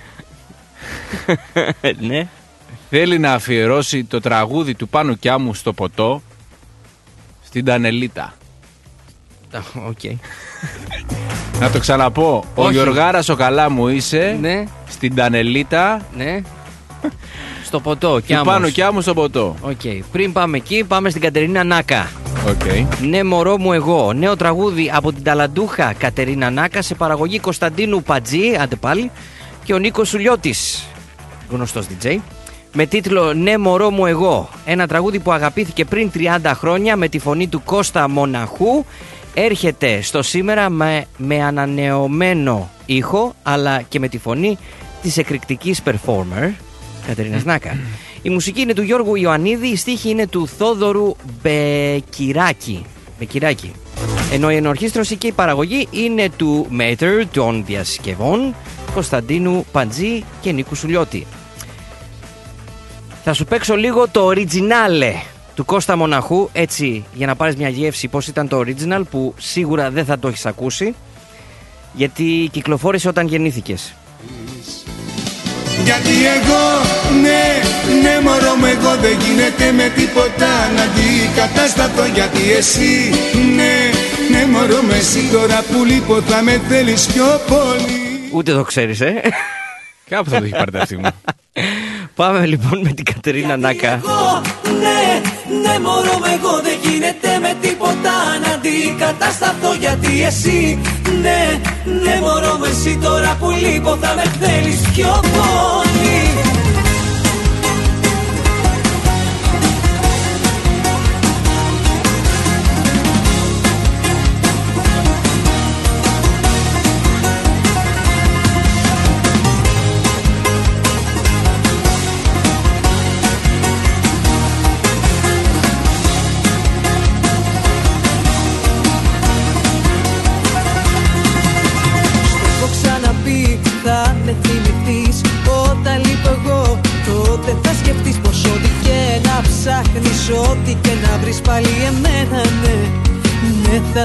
Ναι. Θέλει να αφιερώσει το τραγούδι του Πάνου Κιάμου στο ποτό στην Τανελίτα. Οκ. Να το ξαναπώ. Ο Γιωργάρας ο καλά μου είσαι. Ναι. Στην Τανελίτα. Ναι. Στο ποτό. Του Πάνου Κιάμου στο ποτό. Πριν πάμε εκεί, πάμε στην Κατερίνα Νάκα. Ναι, μωρό μου εγώ. Νέο τραγούδι από την ταλαντούχα Κατερίνα Νάκα σε παραγωγή Κωνσταντίνου Πατζή. Άντε πάλι. Και ο Νίκος Σουλιώτης, γνωστός DJ. Με τίτλο «Ναι μωρό μου εγώ». Ένα τραγούδι που αγαπήθηκε πριν 30 χρόνια με τη φωνή του Κώστα Μοναχού. Έρχεται στο σήμερα με ανανεωμένο ήχο, αλλά και με τη φωνή της εκρηκτικής performer Κατερίνας Νάκα. Η μουσική είναι του Γιώργου Ιωαννίδη, η στίχη είναι του Θόδωρου Μπεκυράκη. Ενώ η ενορχήστρωση και η παραγωγή είναι του Mater των διασκευών Κωνσταντίνου Παντζή και Νίκου Σουλιώτη. Θα σου παίξω λίγο το originale του Κώστα Μοναχού, έτσι για να πάρεις μια γεύση πώς ήταν το original, που σίγουρα δεν θα το έχεις ακούσει, γιατί κυκλοφόρησε όταν γεννήθηκες. Γιατί εγώ, ναι μωρό μου, εγώ δεν γίνεται με τίποτα να αντικατασταθώ. Γιατί εσύ, ναι μωρό μου, εσύ τώρα που λείπω θα με θέλεις πιο πολύ. Ούτε το ξέρεις, Κάπου θα το έχει πάρει τα αυτή μου. Πάμε λοιπόν με την Κατερίνα Νάκα. Εγώ, ναι μωρό μου, εγώ δεν γίνεται με τίποτα να αντικατασταθώ. Γιατί εσύ, ναι μωρό μου, εσύ τώρα που λείπω θα με θέλεις πιο πολύ. Ψάχνεις ό,τι και να βρεις πάλι εμένα, ναι θα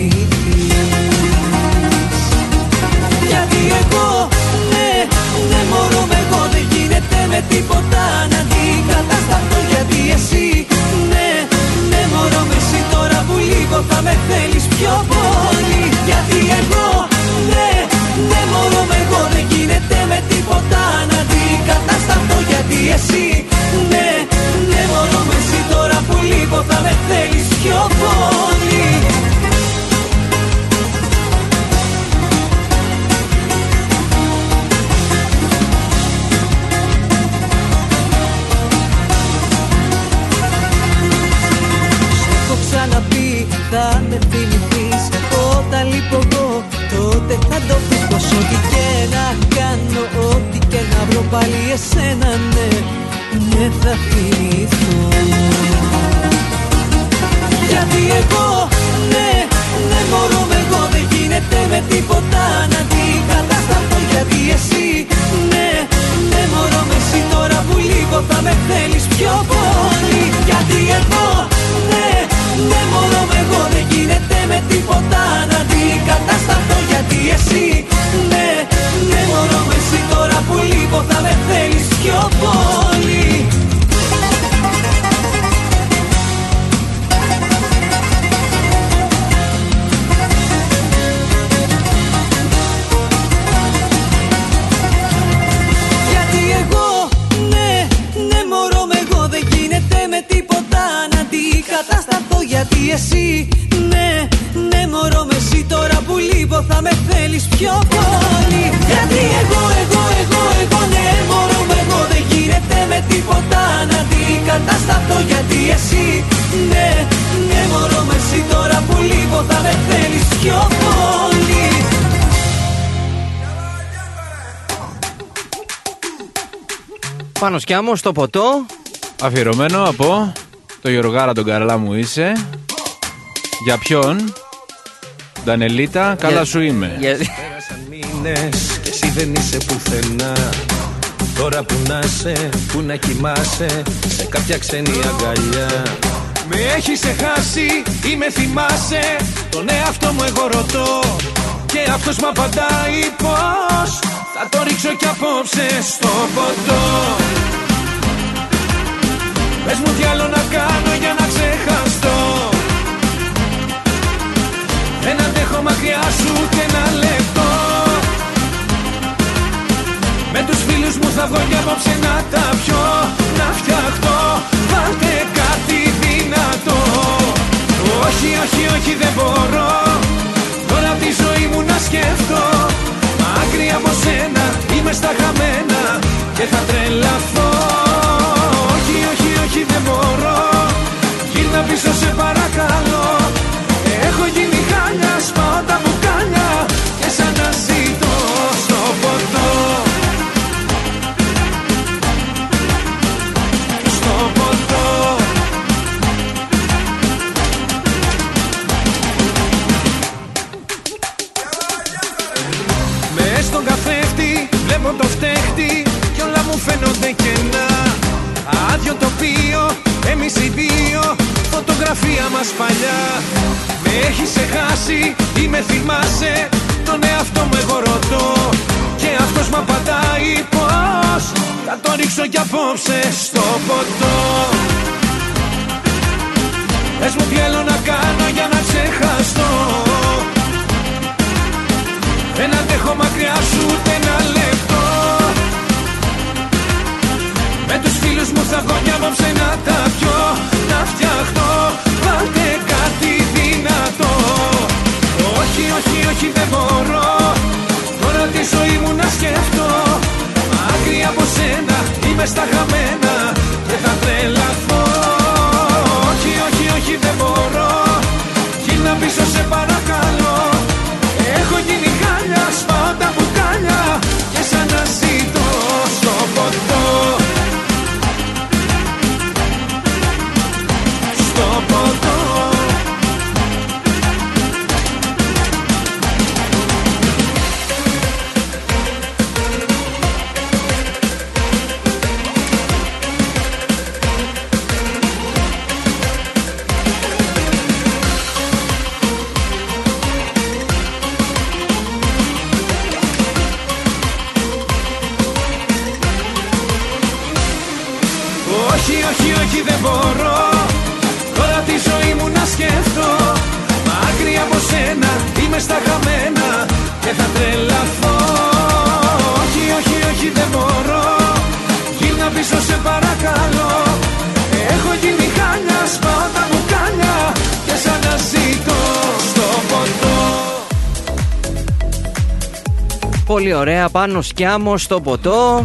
θυμηθείς. Γιατί εγώ, ναι μωρό μου, εγώ δεν γίνεται με τίποτα να αντικατασταθώ. Γιατί εσύ, ναι μωρό μου, εσύ τώρα που λίγο θα με θέλεις πιο πολύ. Γιατί εγώ, ναι μωρό μου, εγώ δεν γίνεται με τίποτα να αντικατασταθώ. Γιατί εσύ, ναι μωρό μου, εσύ τώρα που λίγο θα με θέλεις πιο πολύ. Έχω ξαναπεί θα με θυμηθείς. Όταν λείπω εγώ τότε θα το πεις πως ό,τι και να κάνω, ό,τι και να βρω πάλι εσένα, ναι θα θυμηθώ. Γιατί εγώ, ναι μωρό μου, εγώ δεν γίνεται με τίποτα να αντικατασταθώ. Γιατί εσύ, ναι μωρό μου, εσύ τώρα που λίγο θα με θέλεις πιο πολύ. Γιατί εγώ, ναι μωρό μου, εγώ δεν γίνεται με τίποτα να αντικατασταθώ. Γιατί εσύ, ναι μωρό μου, εσύ τώρα που λίγο θα με θέλεις πιο πολύ. Γιατί εγώ, ναι μωρό μου, εγώ δεν γίνεται με τίποτα να αντικατασταθώ. Γιατί εσύ, ναι μωρό μου, εσύ τώρα που λίγο θα με θέλεις πιο πολύ. Γιατί εγώ, ναι μωρό μου, εγώ δεν γίνεται με τίποτα να αντικατασταθώ. Γιατί εσύ, ναι μωρό μου, εσύ τώρα που λίγο θα με θέλεις πιο πολύ. Πάνω Σκιάμο στο ποτό. Αφιερωμένο από το Γιωργάρα τον Καρλά μου είσαι. Για ποιον? Ντανελίτα, καλά σου είμαι. Πέρασαν μήνες και εσύ δεν είσαι πουθενά. Τώρα που να σε, που να κοιμάσαι σε κάποια ξένη αγκαλιά. Με έχεις ξεχάσει ή με θυμάσαι, τον εαυτό μου εγώ ρωτώ. Και αυτός μ' απαντάει πως θα το ρίξω κι απόψε στο ποτό. Πες μου τι άλλο να κάνω για να ξεχαστώ. Δεν αντέχω μακριά σου ούτε ένα λεπτό. Με τους φίλους μου θα βγω κι απόψε να τα πιω. Να φτιαχτώ, βάλτε κάτι δυνατό. Όχι, όχι, όχι δεν μπορώ τώρα τη ζωή μου να σκεφτώ. Μακριά από σένα είμαι στα χαμένα και θα τρελαθώ. μας παλιά. Με έχεις ξεχάσει ή με θυμάσαι, τον εαυτό μου εγώ ρωτώ. Και αυτός μ' απαντάει πως θα το ρίξω κι απόψε στο ποτό. Πες μου τι άλλο να κάνω για να ξεχαστώ. Δεν αντέχω μακριά σου ούτε ένα λεπτό. Με τους φίλους μου θα βγω κι απόψε να τα πιω, να φτιαχτώ. Βάλτε κάτι δυνατό. Όχι, όχι, όχι δεν μπορώ τώρα τη ζωή μου να σκεφτώ. Μακριά από σένα είμαι στα χαμένα και θα τρελαθώ. Όχι, όχι, όχι δεν μπορώ. Γύρνα πίσω σε παρακαλώ. Έχω γίνει χάλια, σπάω τα μπουκάλια και σαν να ζητώ στο ποτό. Στο ποτό. Όχι, όχι, όχι δεν μπορώ τώρα τη ζωή μου να σκεφτώ. Μακριά από σένα είμαι στα χαμένα και θα τρελαθώ. Όχι, όχι, όχι δεν μπορώ. Γύρνα πίσω σε παρακαλώ. Έχω γίνει χάλια, σπάω τα μπουκάλια και σαν να ζητώ στο ποτό. Πολύ ωραία, πάνω σκιάμο στο ποτό.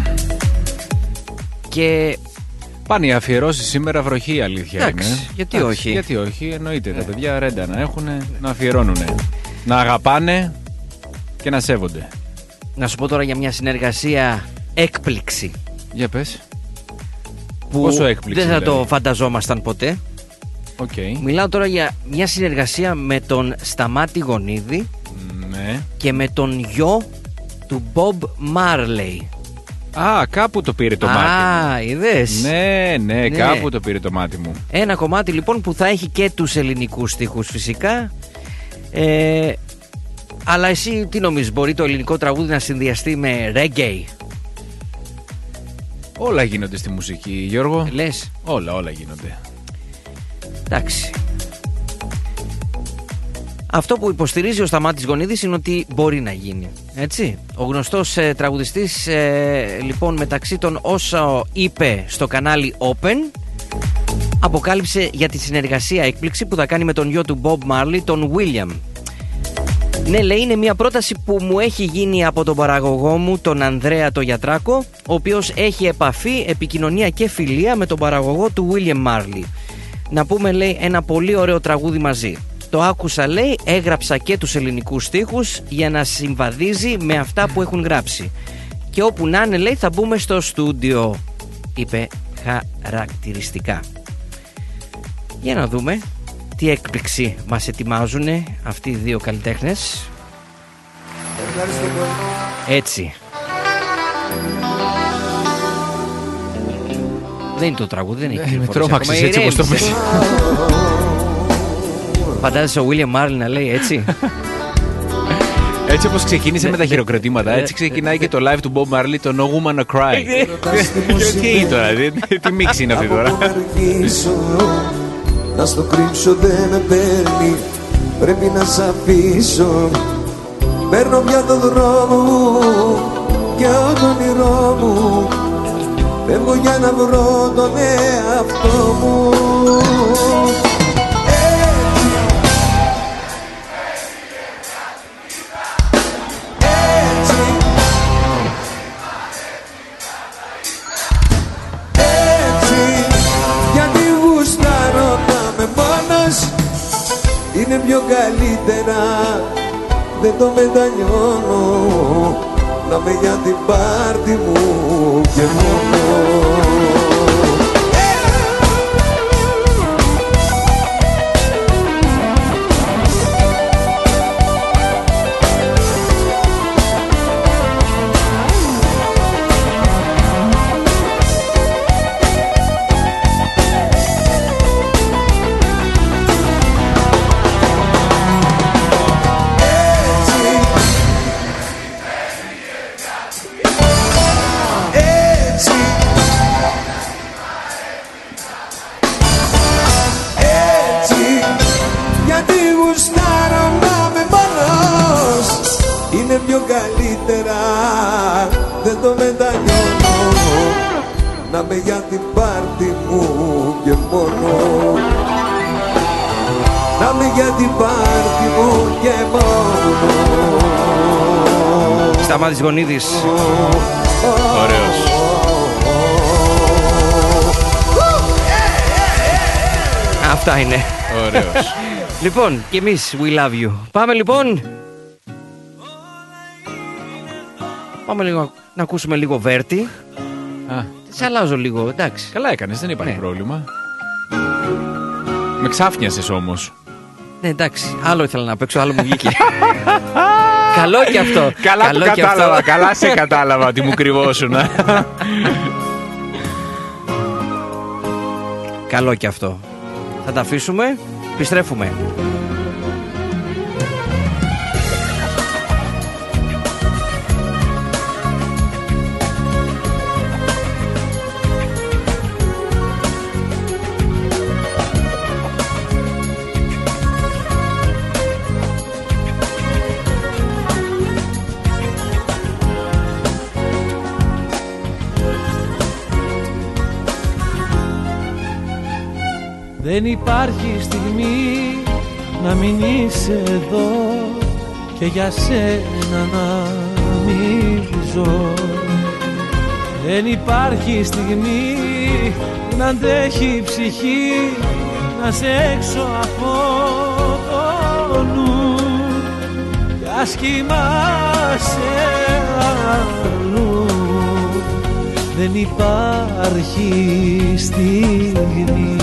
Και πάνε οι αφιερώσεις σήμερα, βροχή, αλήθεια. εντάξει, είναι. γιατί Εντάξει, όχι. Γιατί όχι, εννοείται. Τα παιδιά ρέντα να έχουν, να αφιερώνουν. Να αγαπάνε και να σέβονται. Να σου πω τώρα για μια συνεργασία έκπληξη. Για πες. Που Πόσο έκπληξη δεν θα δηλαδή? το φανταζόμασταν ποτέ. Okay. Μιλάω τώρα για μια συνεργασία με τον Σταμάτη Γονίδη, Ναι. και με τον γιο του Bob Marley. Α, κάπου το πήρε το μάτι. Α, είδες. Ναι, κάπου το πήρε το μάτι μου. Ένα κομμάτι λοιπόν που θα έχει και τους ελληνικούς στίχους φυσικά. Αλλά εσύ τι νομίζεις, μπορεί το ελληνικό τραγούδι να συνδυαστεί με reggae? Όλα γίνονται στη μουσική, Γιώργο. Λες? Όλα γίνονται. Εντάξει. Αυτό που υποστηρίζει ο Σταμάτης Γονίδης είναι ότι μπορεί να γίνει. Έτσι. Ο γνωστός τραγουδιστής λοιπόν, μεταξύ των όσα είπε στο κανάλι Open, αποκάλυψε για τη συνεργασία έκπληξη που θα κάνει με τον γιο του Bob Marley, τον William. Ναι, λέει, είναι μια πρόταση που μου έχει γίνει από τον παραγωγό μου, τον Ανδρέα το Γιατράκο, ο οποίος έχει επαφή, επικοινωνία και φιλία με τον παραγωγό του William Marley. Να πούμε, λέει, ένα πολύ ωραίο τραγούδι μαζί. Το άκουσα, λέει, έγραψα και τους ελληνικούς στίχους για να συμβαδίζει με αυτά που έχουν γράψει. Και όπου να είναι, λέει, θα μπούμε στο στούντιο, είπε χαρακτηριστικά. Για να δούμε τι έκπληξη μας ετοιμάζουν αυτοί οι δύο καλλιτέχνες. Έτσι. Δεν είναι το τραγούδι, δεν έχει Με τρόμαξες έτσι όπως το πες. Φαντάζεσαι ο William Marley να λέει έτσι. Έτσι όπως ξεκίνησε με τα χειροκροτήματα, έτσι ξεκινάει και το live του Bob Marley, το No Woman No Cry. Τι τώρα, τι μίξη είναι αυτή τώρα. Να στο κρύψω δεν με παίρνει, πρέπει να σ' αφήσω. Παίρνω πια το δρόμο μου και το όνειρό μου. Φεύγω για να βρω τον εαυτό μου. Είναι πιο καλύτερα, δεν το μετανιώνω. Να με για την πάρτι μου και μόνο. γιατί γουστάρω να με μόνος. Είναι πιο καλύτερα, δεν το μετανιώνω, να με για την πάρτι μου και μόνο. Να με για την πάρτι μου και μόνο. Σταμάτης Γονίδης. Ωραίος. Αυτά είναι. Ωραίος. Λοιπόν, και εμείς we love you. Πάμε λοιπόν. Πάμε λίγο να ακούσουμε λίγο Βέρτη. Σε αλλάζω λίγο, εντάξει. Καλά έκανες, δεν υπάρχει πρόβλημα. Με ξάφνιασες όμως. Ναι, εντάξει, άλλο ήθελα να παίξω, άλλο μου βγήκε. Καλό και αυτό. Καλά το κατάλαβα, καλά σε κατάλαβα ότι μου κρυβόσουν. Καλό και αυτό. Θα τα αφήσουμε, επιστρέφουμε. Δεν υπάρχει στιγμή να μην είσαι εδώ και για σένα να μην ζω. Δεν υπάρχει στιγμή να αντέχει η ψυχή να σε έξω από το νου. Κι ας κοιμάσαι αλλού, δεν υπάρχει στιγμή.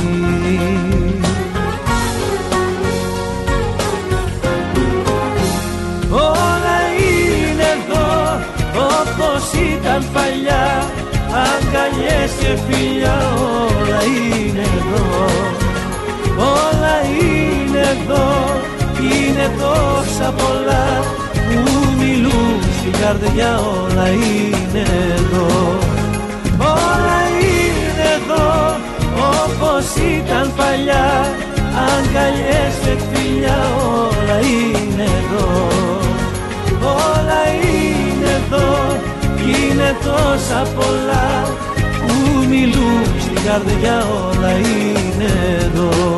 Όλα είναι εδώ όπως ήταν παλιά, αγκαλιές και φιλιά, όλα είναι εδώ. Όλα είναι εδώ, είναι τόσα πολλά που μιλούν στην καρδιά, όλα είναι εδώ. Όλα είναι εδώ όπως ήταν παλιά, αγκαλιές και φιλιά, όλα είναι εδώ. Όλα είναι εδώ, είναι τόσα πολλά που μιλούν στην καρδιά, όλα είναι εδώ.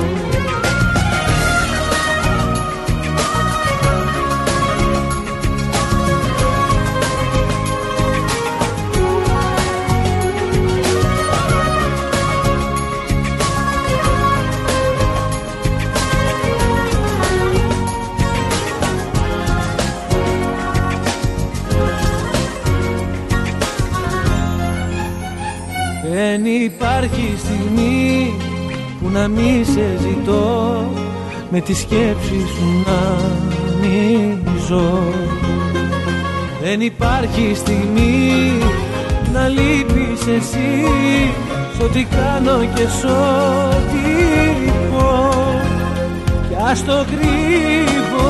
Δεν υπάρχει στιγμή που να μη σε ζητώ, με τη σκέψη σου να μη ζω. Δεν υπάρχει στιγμή να λείπεις εσύ σ' ό,τι κάνω και σ' ό,τι πω. Κι ας το κρύβω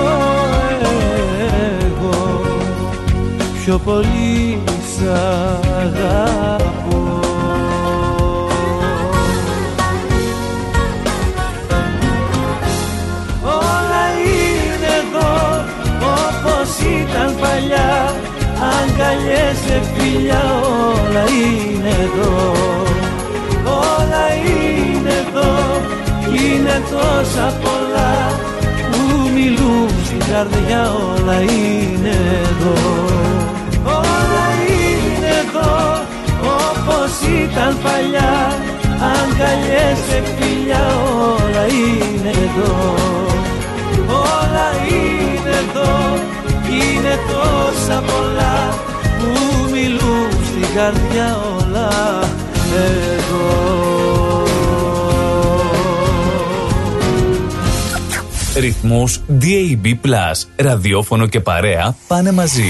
εγώ, πιο πολύ σ' αγαπώ. Ήταν παλιά, αγκαλιές και φιλιά, όλα είναι εδώ. Όλα είναι εδώ, είναι τόσα πολλά που μιλούν στην καρδιά, όλα είναι εδώ. Όλα είναι εδώ όπως ήταν παλιά, αγκαλιές και φιλιά, όλα είναι εδώ. Όλα είναι εδώ, είναι τόσα πολλά που μιλούν στην καρδιά, όλα εδώ. Ρυθμός DAB+. Ραδιόφωνο και παρέα πάνε μαζί.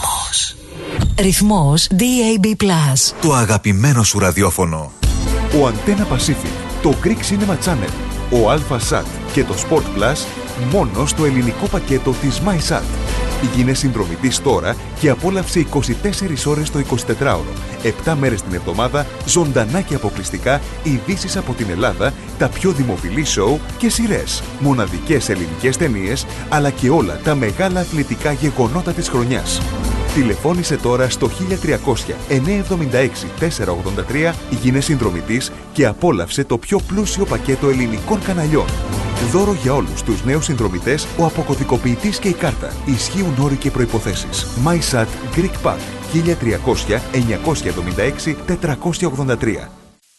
Ρυθμός DAB+. Το αγαπημένο σου ραδιόφωνο. Ο Antenna Pacific, το Greek Cinema Channel, ο Alpha Sat και το Sport Plus μόνο στο ελληνικό πακέτο της MySat. Γίνε συνδρομητής τώρα και απόλαυσε 24 ώρες το 24ωρο, 7 μέρες την εβδομάδα, ζωντανά και αποκλειστικά ειδήσεις από την Ελλάδα, τα πιο δημοφιλή σοου και σειρές, μοναδικές ελληνικές ταινίες, αλλά και όλα τα μεγάλα αθλητικά γεγονότα της χρονιάς. Τηλεφώνησε τώρα στο 1300 976 483, γίνε συνδρομητής και απόλαυσε το πιο πλούσιο πακέτο ελληνικών καναλιών. Δώρο για όλους τους νέους συνδρομητές, ο αποκωδικοποιητής και η κάρτα. Ισχύουν όροι και προϋποθέσεις. MySat Greek Pack 1300 976 483.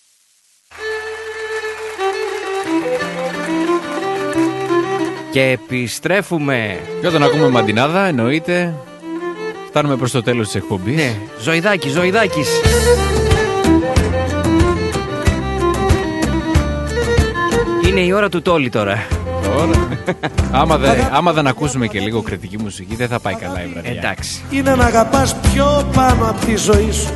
Και επιστρέφουμε. Και όταν ακούμε Μαντινάδα, εννοείται φτάνουμε προς το τέλος της εκπομπής. Ναι, Ζωηδάκης. Είναι η ώρα του Τόλι τώρα. Άμα δεν ακούσουμε και λίγο κριτική μουσική, δεν θα πάει καλά η βραδιά. Εντάξει. Είναι να αγαπάς πιο πάνω από τη ζωή σου.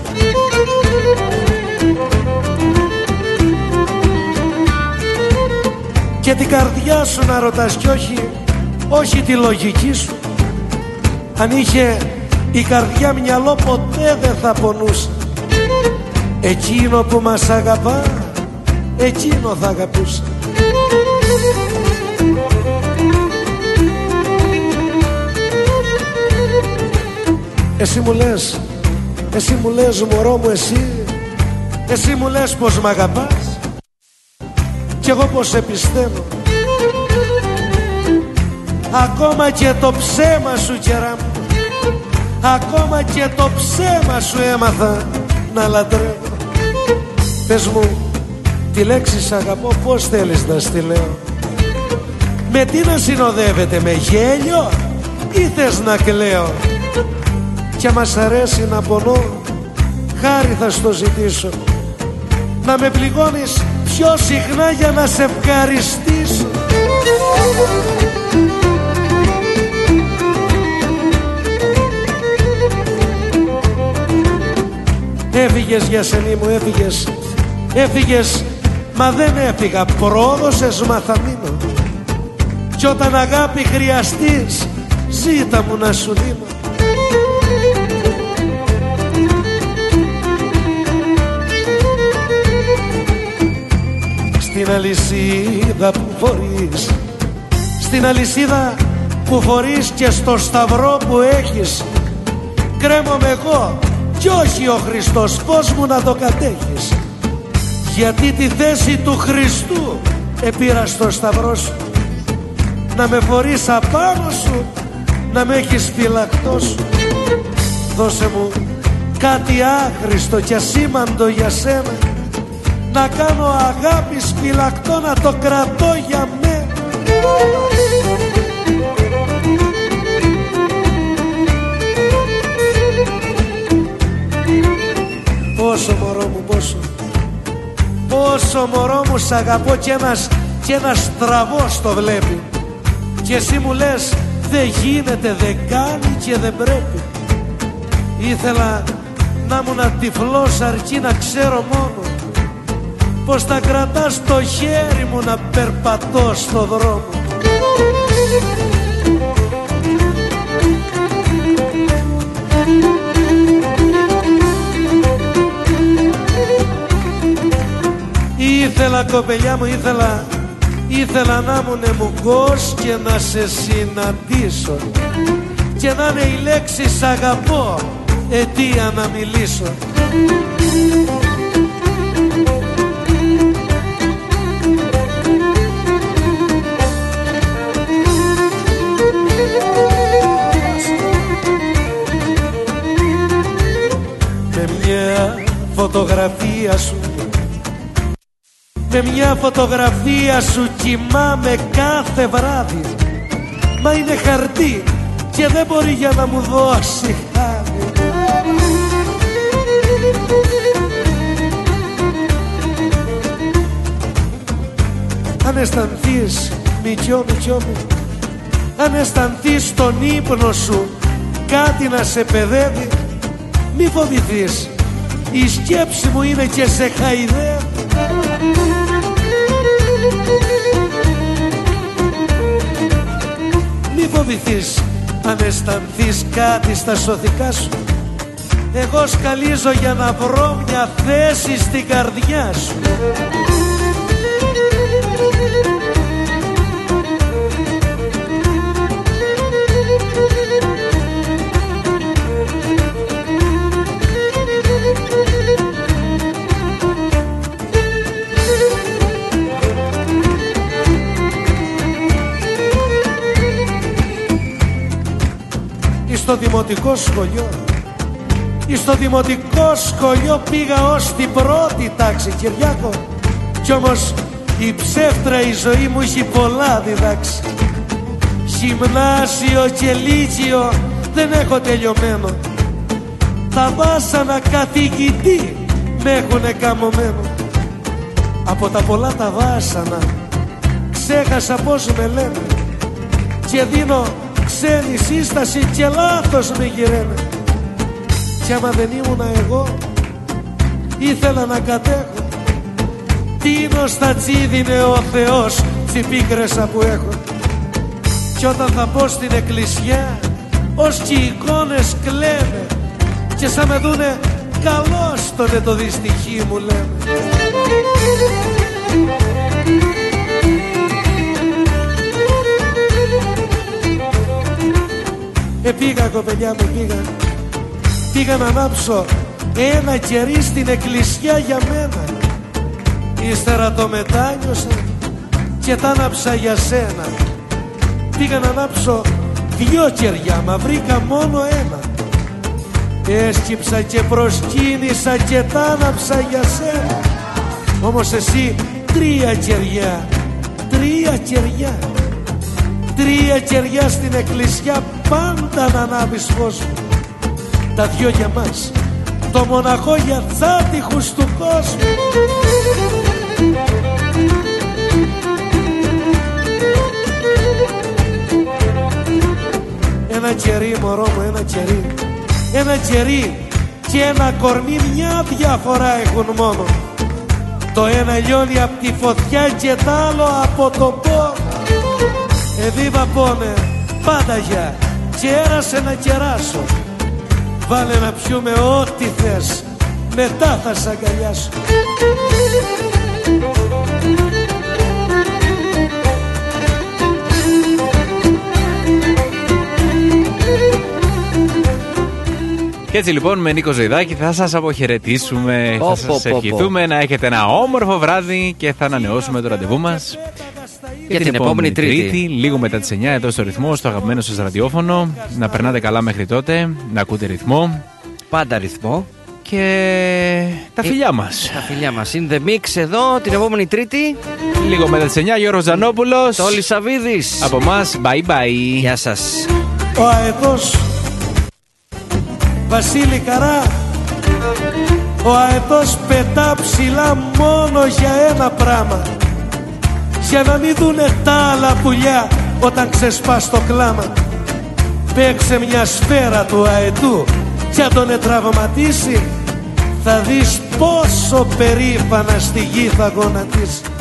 Και την καρδιά σου να ρωτάς κι όχι τη λογική σου. Αν είχε η καρδιά μυαλό, ποτέ δεν θα πονούσε. Εκείνο που μας αγαπά, εκείνο θα αγαπούσε. Εσύ μου λες μωρό μου, εσύ μου λες πως μ' αγαπάς, κι εγώ πως σε πιστεύω. Ακόμα και το ψέμα σου, κερά μου, ακόμα και το ψέμα σου έμαθα να λατρεύω. Πες μου τη λέξη σ' αγαπώ, πως θέλεις να στη λέω? Με τι να συνοδεύεται, με γέλιο ή θες να κλαίω? Κι άμα σ' αρέσει να πονώ, χάρη θα στο ζητήσω, να με πληγώνεις πιο συχνά για να σε ευχαριστήσω. Έφυγες Γιασενή μου, έφυγες, μα δεν έφυγα, πρόδωσες μα θα μείνω. Κι όταν αγάπη χρειαστείς, ζήτα μου να σου δίνω. Στην αλυσίδα που φορείς, στην αλυσίδα που φορείς και στο σταυρό που έχεις, κρέμομαι εγώ κι όχι ο Χριστός, πώς μου να το κατέχεις? Γιατί τη θέση του Χριστού επήρα στο σταυρό σου, να με φορείς απάνω σου, να με έχεις φυλακτό σου. Δώσε μου κάτι άχρηστο και ασήμαντο για σένα, να κάνω αγάπη φυλακτό, να το κρατώ για μένα. Πόσο μωρό μου, πόσο μωρό μου σ' αγαπώ, κι ένας τραβός το βλέπει. Και εσύ μου λες δεν γίνεται, δεν κάνει και δεν πρέπει. Ήθελα να ήμουν τυφλός αρκεί να ξέρω μόνο πως θα κρατάς το χέρι μου να περπατώ στο δρόμο. Ήθελα κοπελιά μου, ήθελα να ήμουν μουγκός και να σε συναντήσω, και να είναι η λέξη σ' αγαπώ αιτία να μιλήσω. Με μια φωτογραφία σου, με μια φωτογραφία σου κοιμάμαι κάθε βράδυ. Μα είναι χαρτί και δεν μπορεί για να μου δώσει χάδι. Αν αισθανθείς μικιό μου, αν αισθανθείς τον ύπνο σου κάτι να σε παιδεύει, μη φοβηθείς, η σκέψη μου είναι και σε χαϊδεύει. Μη φοβηθείς, Αν αισθανθείς κάτι στα σωθικά σου, εγώ σκαλίζω για να βρω μια θέση στην καρδιά σου. Στο δημοτικό σχολείο, στο δημοτικό σχολείο πήγα ως την πρώτη τάξη, Κυριάκο. Κι όμως η ψεύτρα η ζωή μου έχει πολλά διδάξει. Γυμνάσιο και λύκειο δεν έχω τελειωμένο. Τα βάσανα καθηγητή με έχουνε καμωμένο. Από τα πολλά τα βάσανα ξέχασα πως με λένε και δίνω ξένη σύσταση και λάθος με γυρένε. Κι άμα δεν ήμουνα εγώ, ήθελα να κατέχω. Τίνο στα τσίδινε ο Θεός τσι πίκρεσα που έχω. Κι όταν θα πω στην εκκλησιά, ως κι οι εικόνες κλαίνε και σαν με δούνε καλώς τότε το δυστυχή μου λένε. Πήγα κοπελιά μου, πήγα να ανάψω ένα κερί στην εκκλησιά για μένα. Ύστερα το μετάνιωσα και τα άναψα για σένα. Πήγα να ανάψω 2 κεριά, μα βρήκα μόνο ένα. Έσκυψα και προσκύνησα και τα άναψα για σένα. Όμως εσύ 3 κεριά, 3 κεριά, 3 κεριά στην εκκλησιά πάντα να ανάβεις φως μου. Τα 2 για μας, το μοναχό για τσάτιχους του κόσμου. Ένα κερί μωρό μου, ένα κερί. Ένα κερί και ένα κορμί μια διαφορά έχουν μόνο. Το ένα λιώνει από τη φωτιά και το άλλο από το πόνο. Εβίβα πόνε, πάντα για και έρασε να κεράσω. Βάλε να πιούμε ό,τι θες, μετά θα σ' αγκαλιάσω. Και έτσι λοιπόν με Νίκο Ζωηδάκη θα σας αποχαιρετήσουμε, θα σας ευχηθούμε να έχετε ένα όμορφο βράδυ και θα ανανεώσουμε το ραντεβού μας για την επόμενη Τρίτη, λίγο μετά τις 9 εδώ στο Ρυθμό, στο αγαπημένο σας ραδιόφωνο. Να περνάτε καλά μέχρι τότε, να ακούτε ρυθμό. Πάντα ρυθμό. Και τα φιλιά μας. Τα φιλιά μας. In the mix εδώ την επόμενη Τρίτη. Λίγο μετά τις 9, Γιώργος Ζανόπουλος. Τόλης Σαββίδης. Από μας, bye bye. Γεια σας. Ο αετός Βασίλη Καρά. Ο αετός πετά ψηλά μόνο για ένα πράγμα, για να μην δουνε τα άλλα πουλιά όταν ξεσπάς το κλάμα. Παίξε μια σφαίρα του αετού και αν τον ετραυματίσει θα δεις πόσο περήφανα στη γη θα γονατίσει.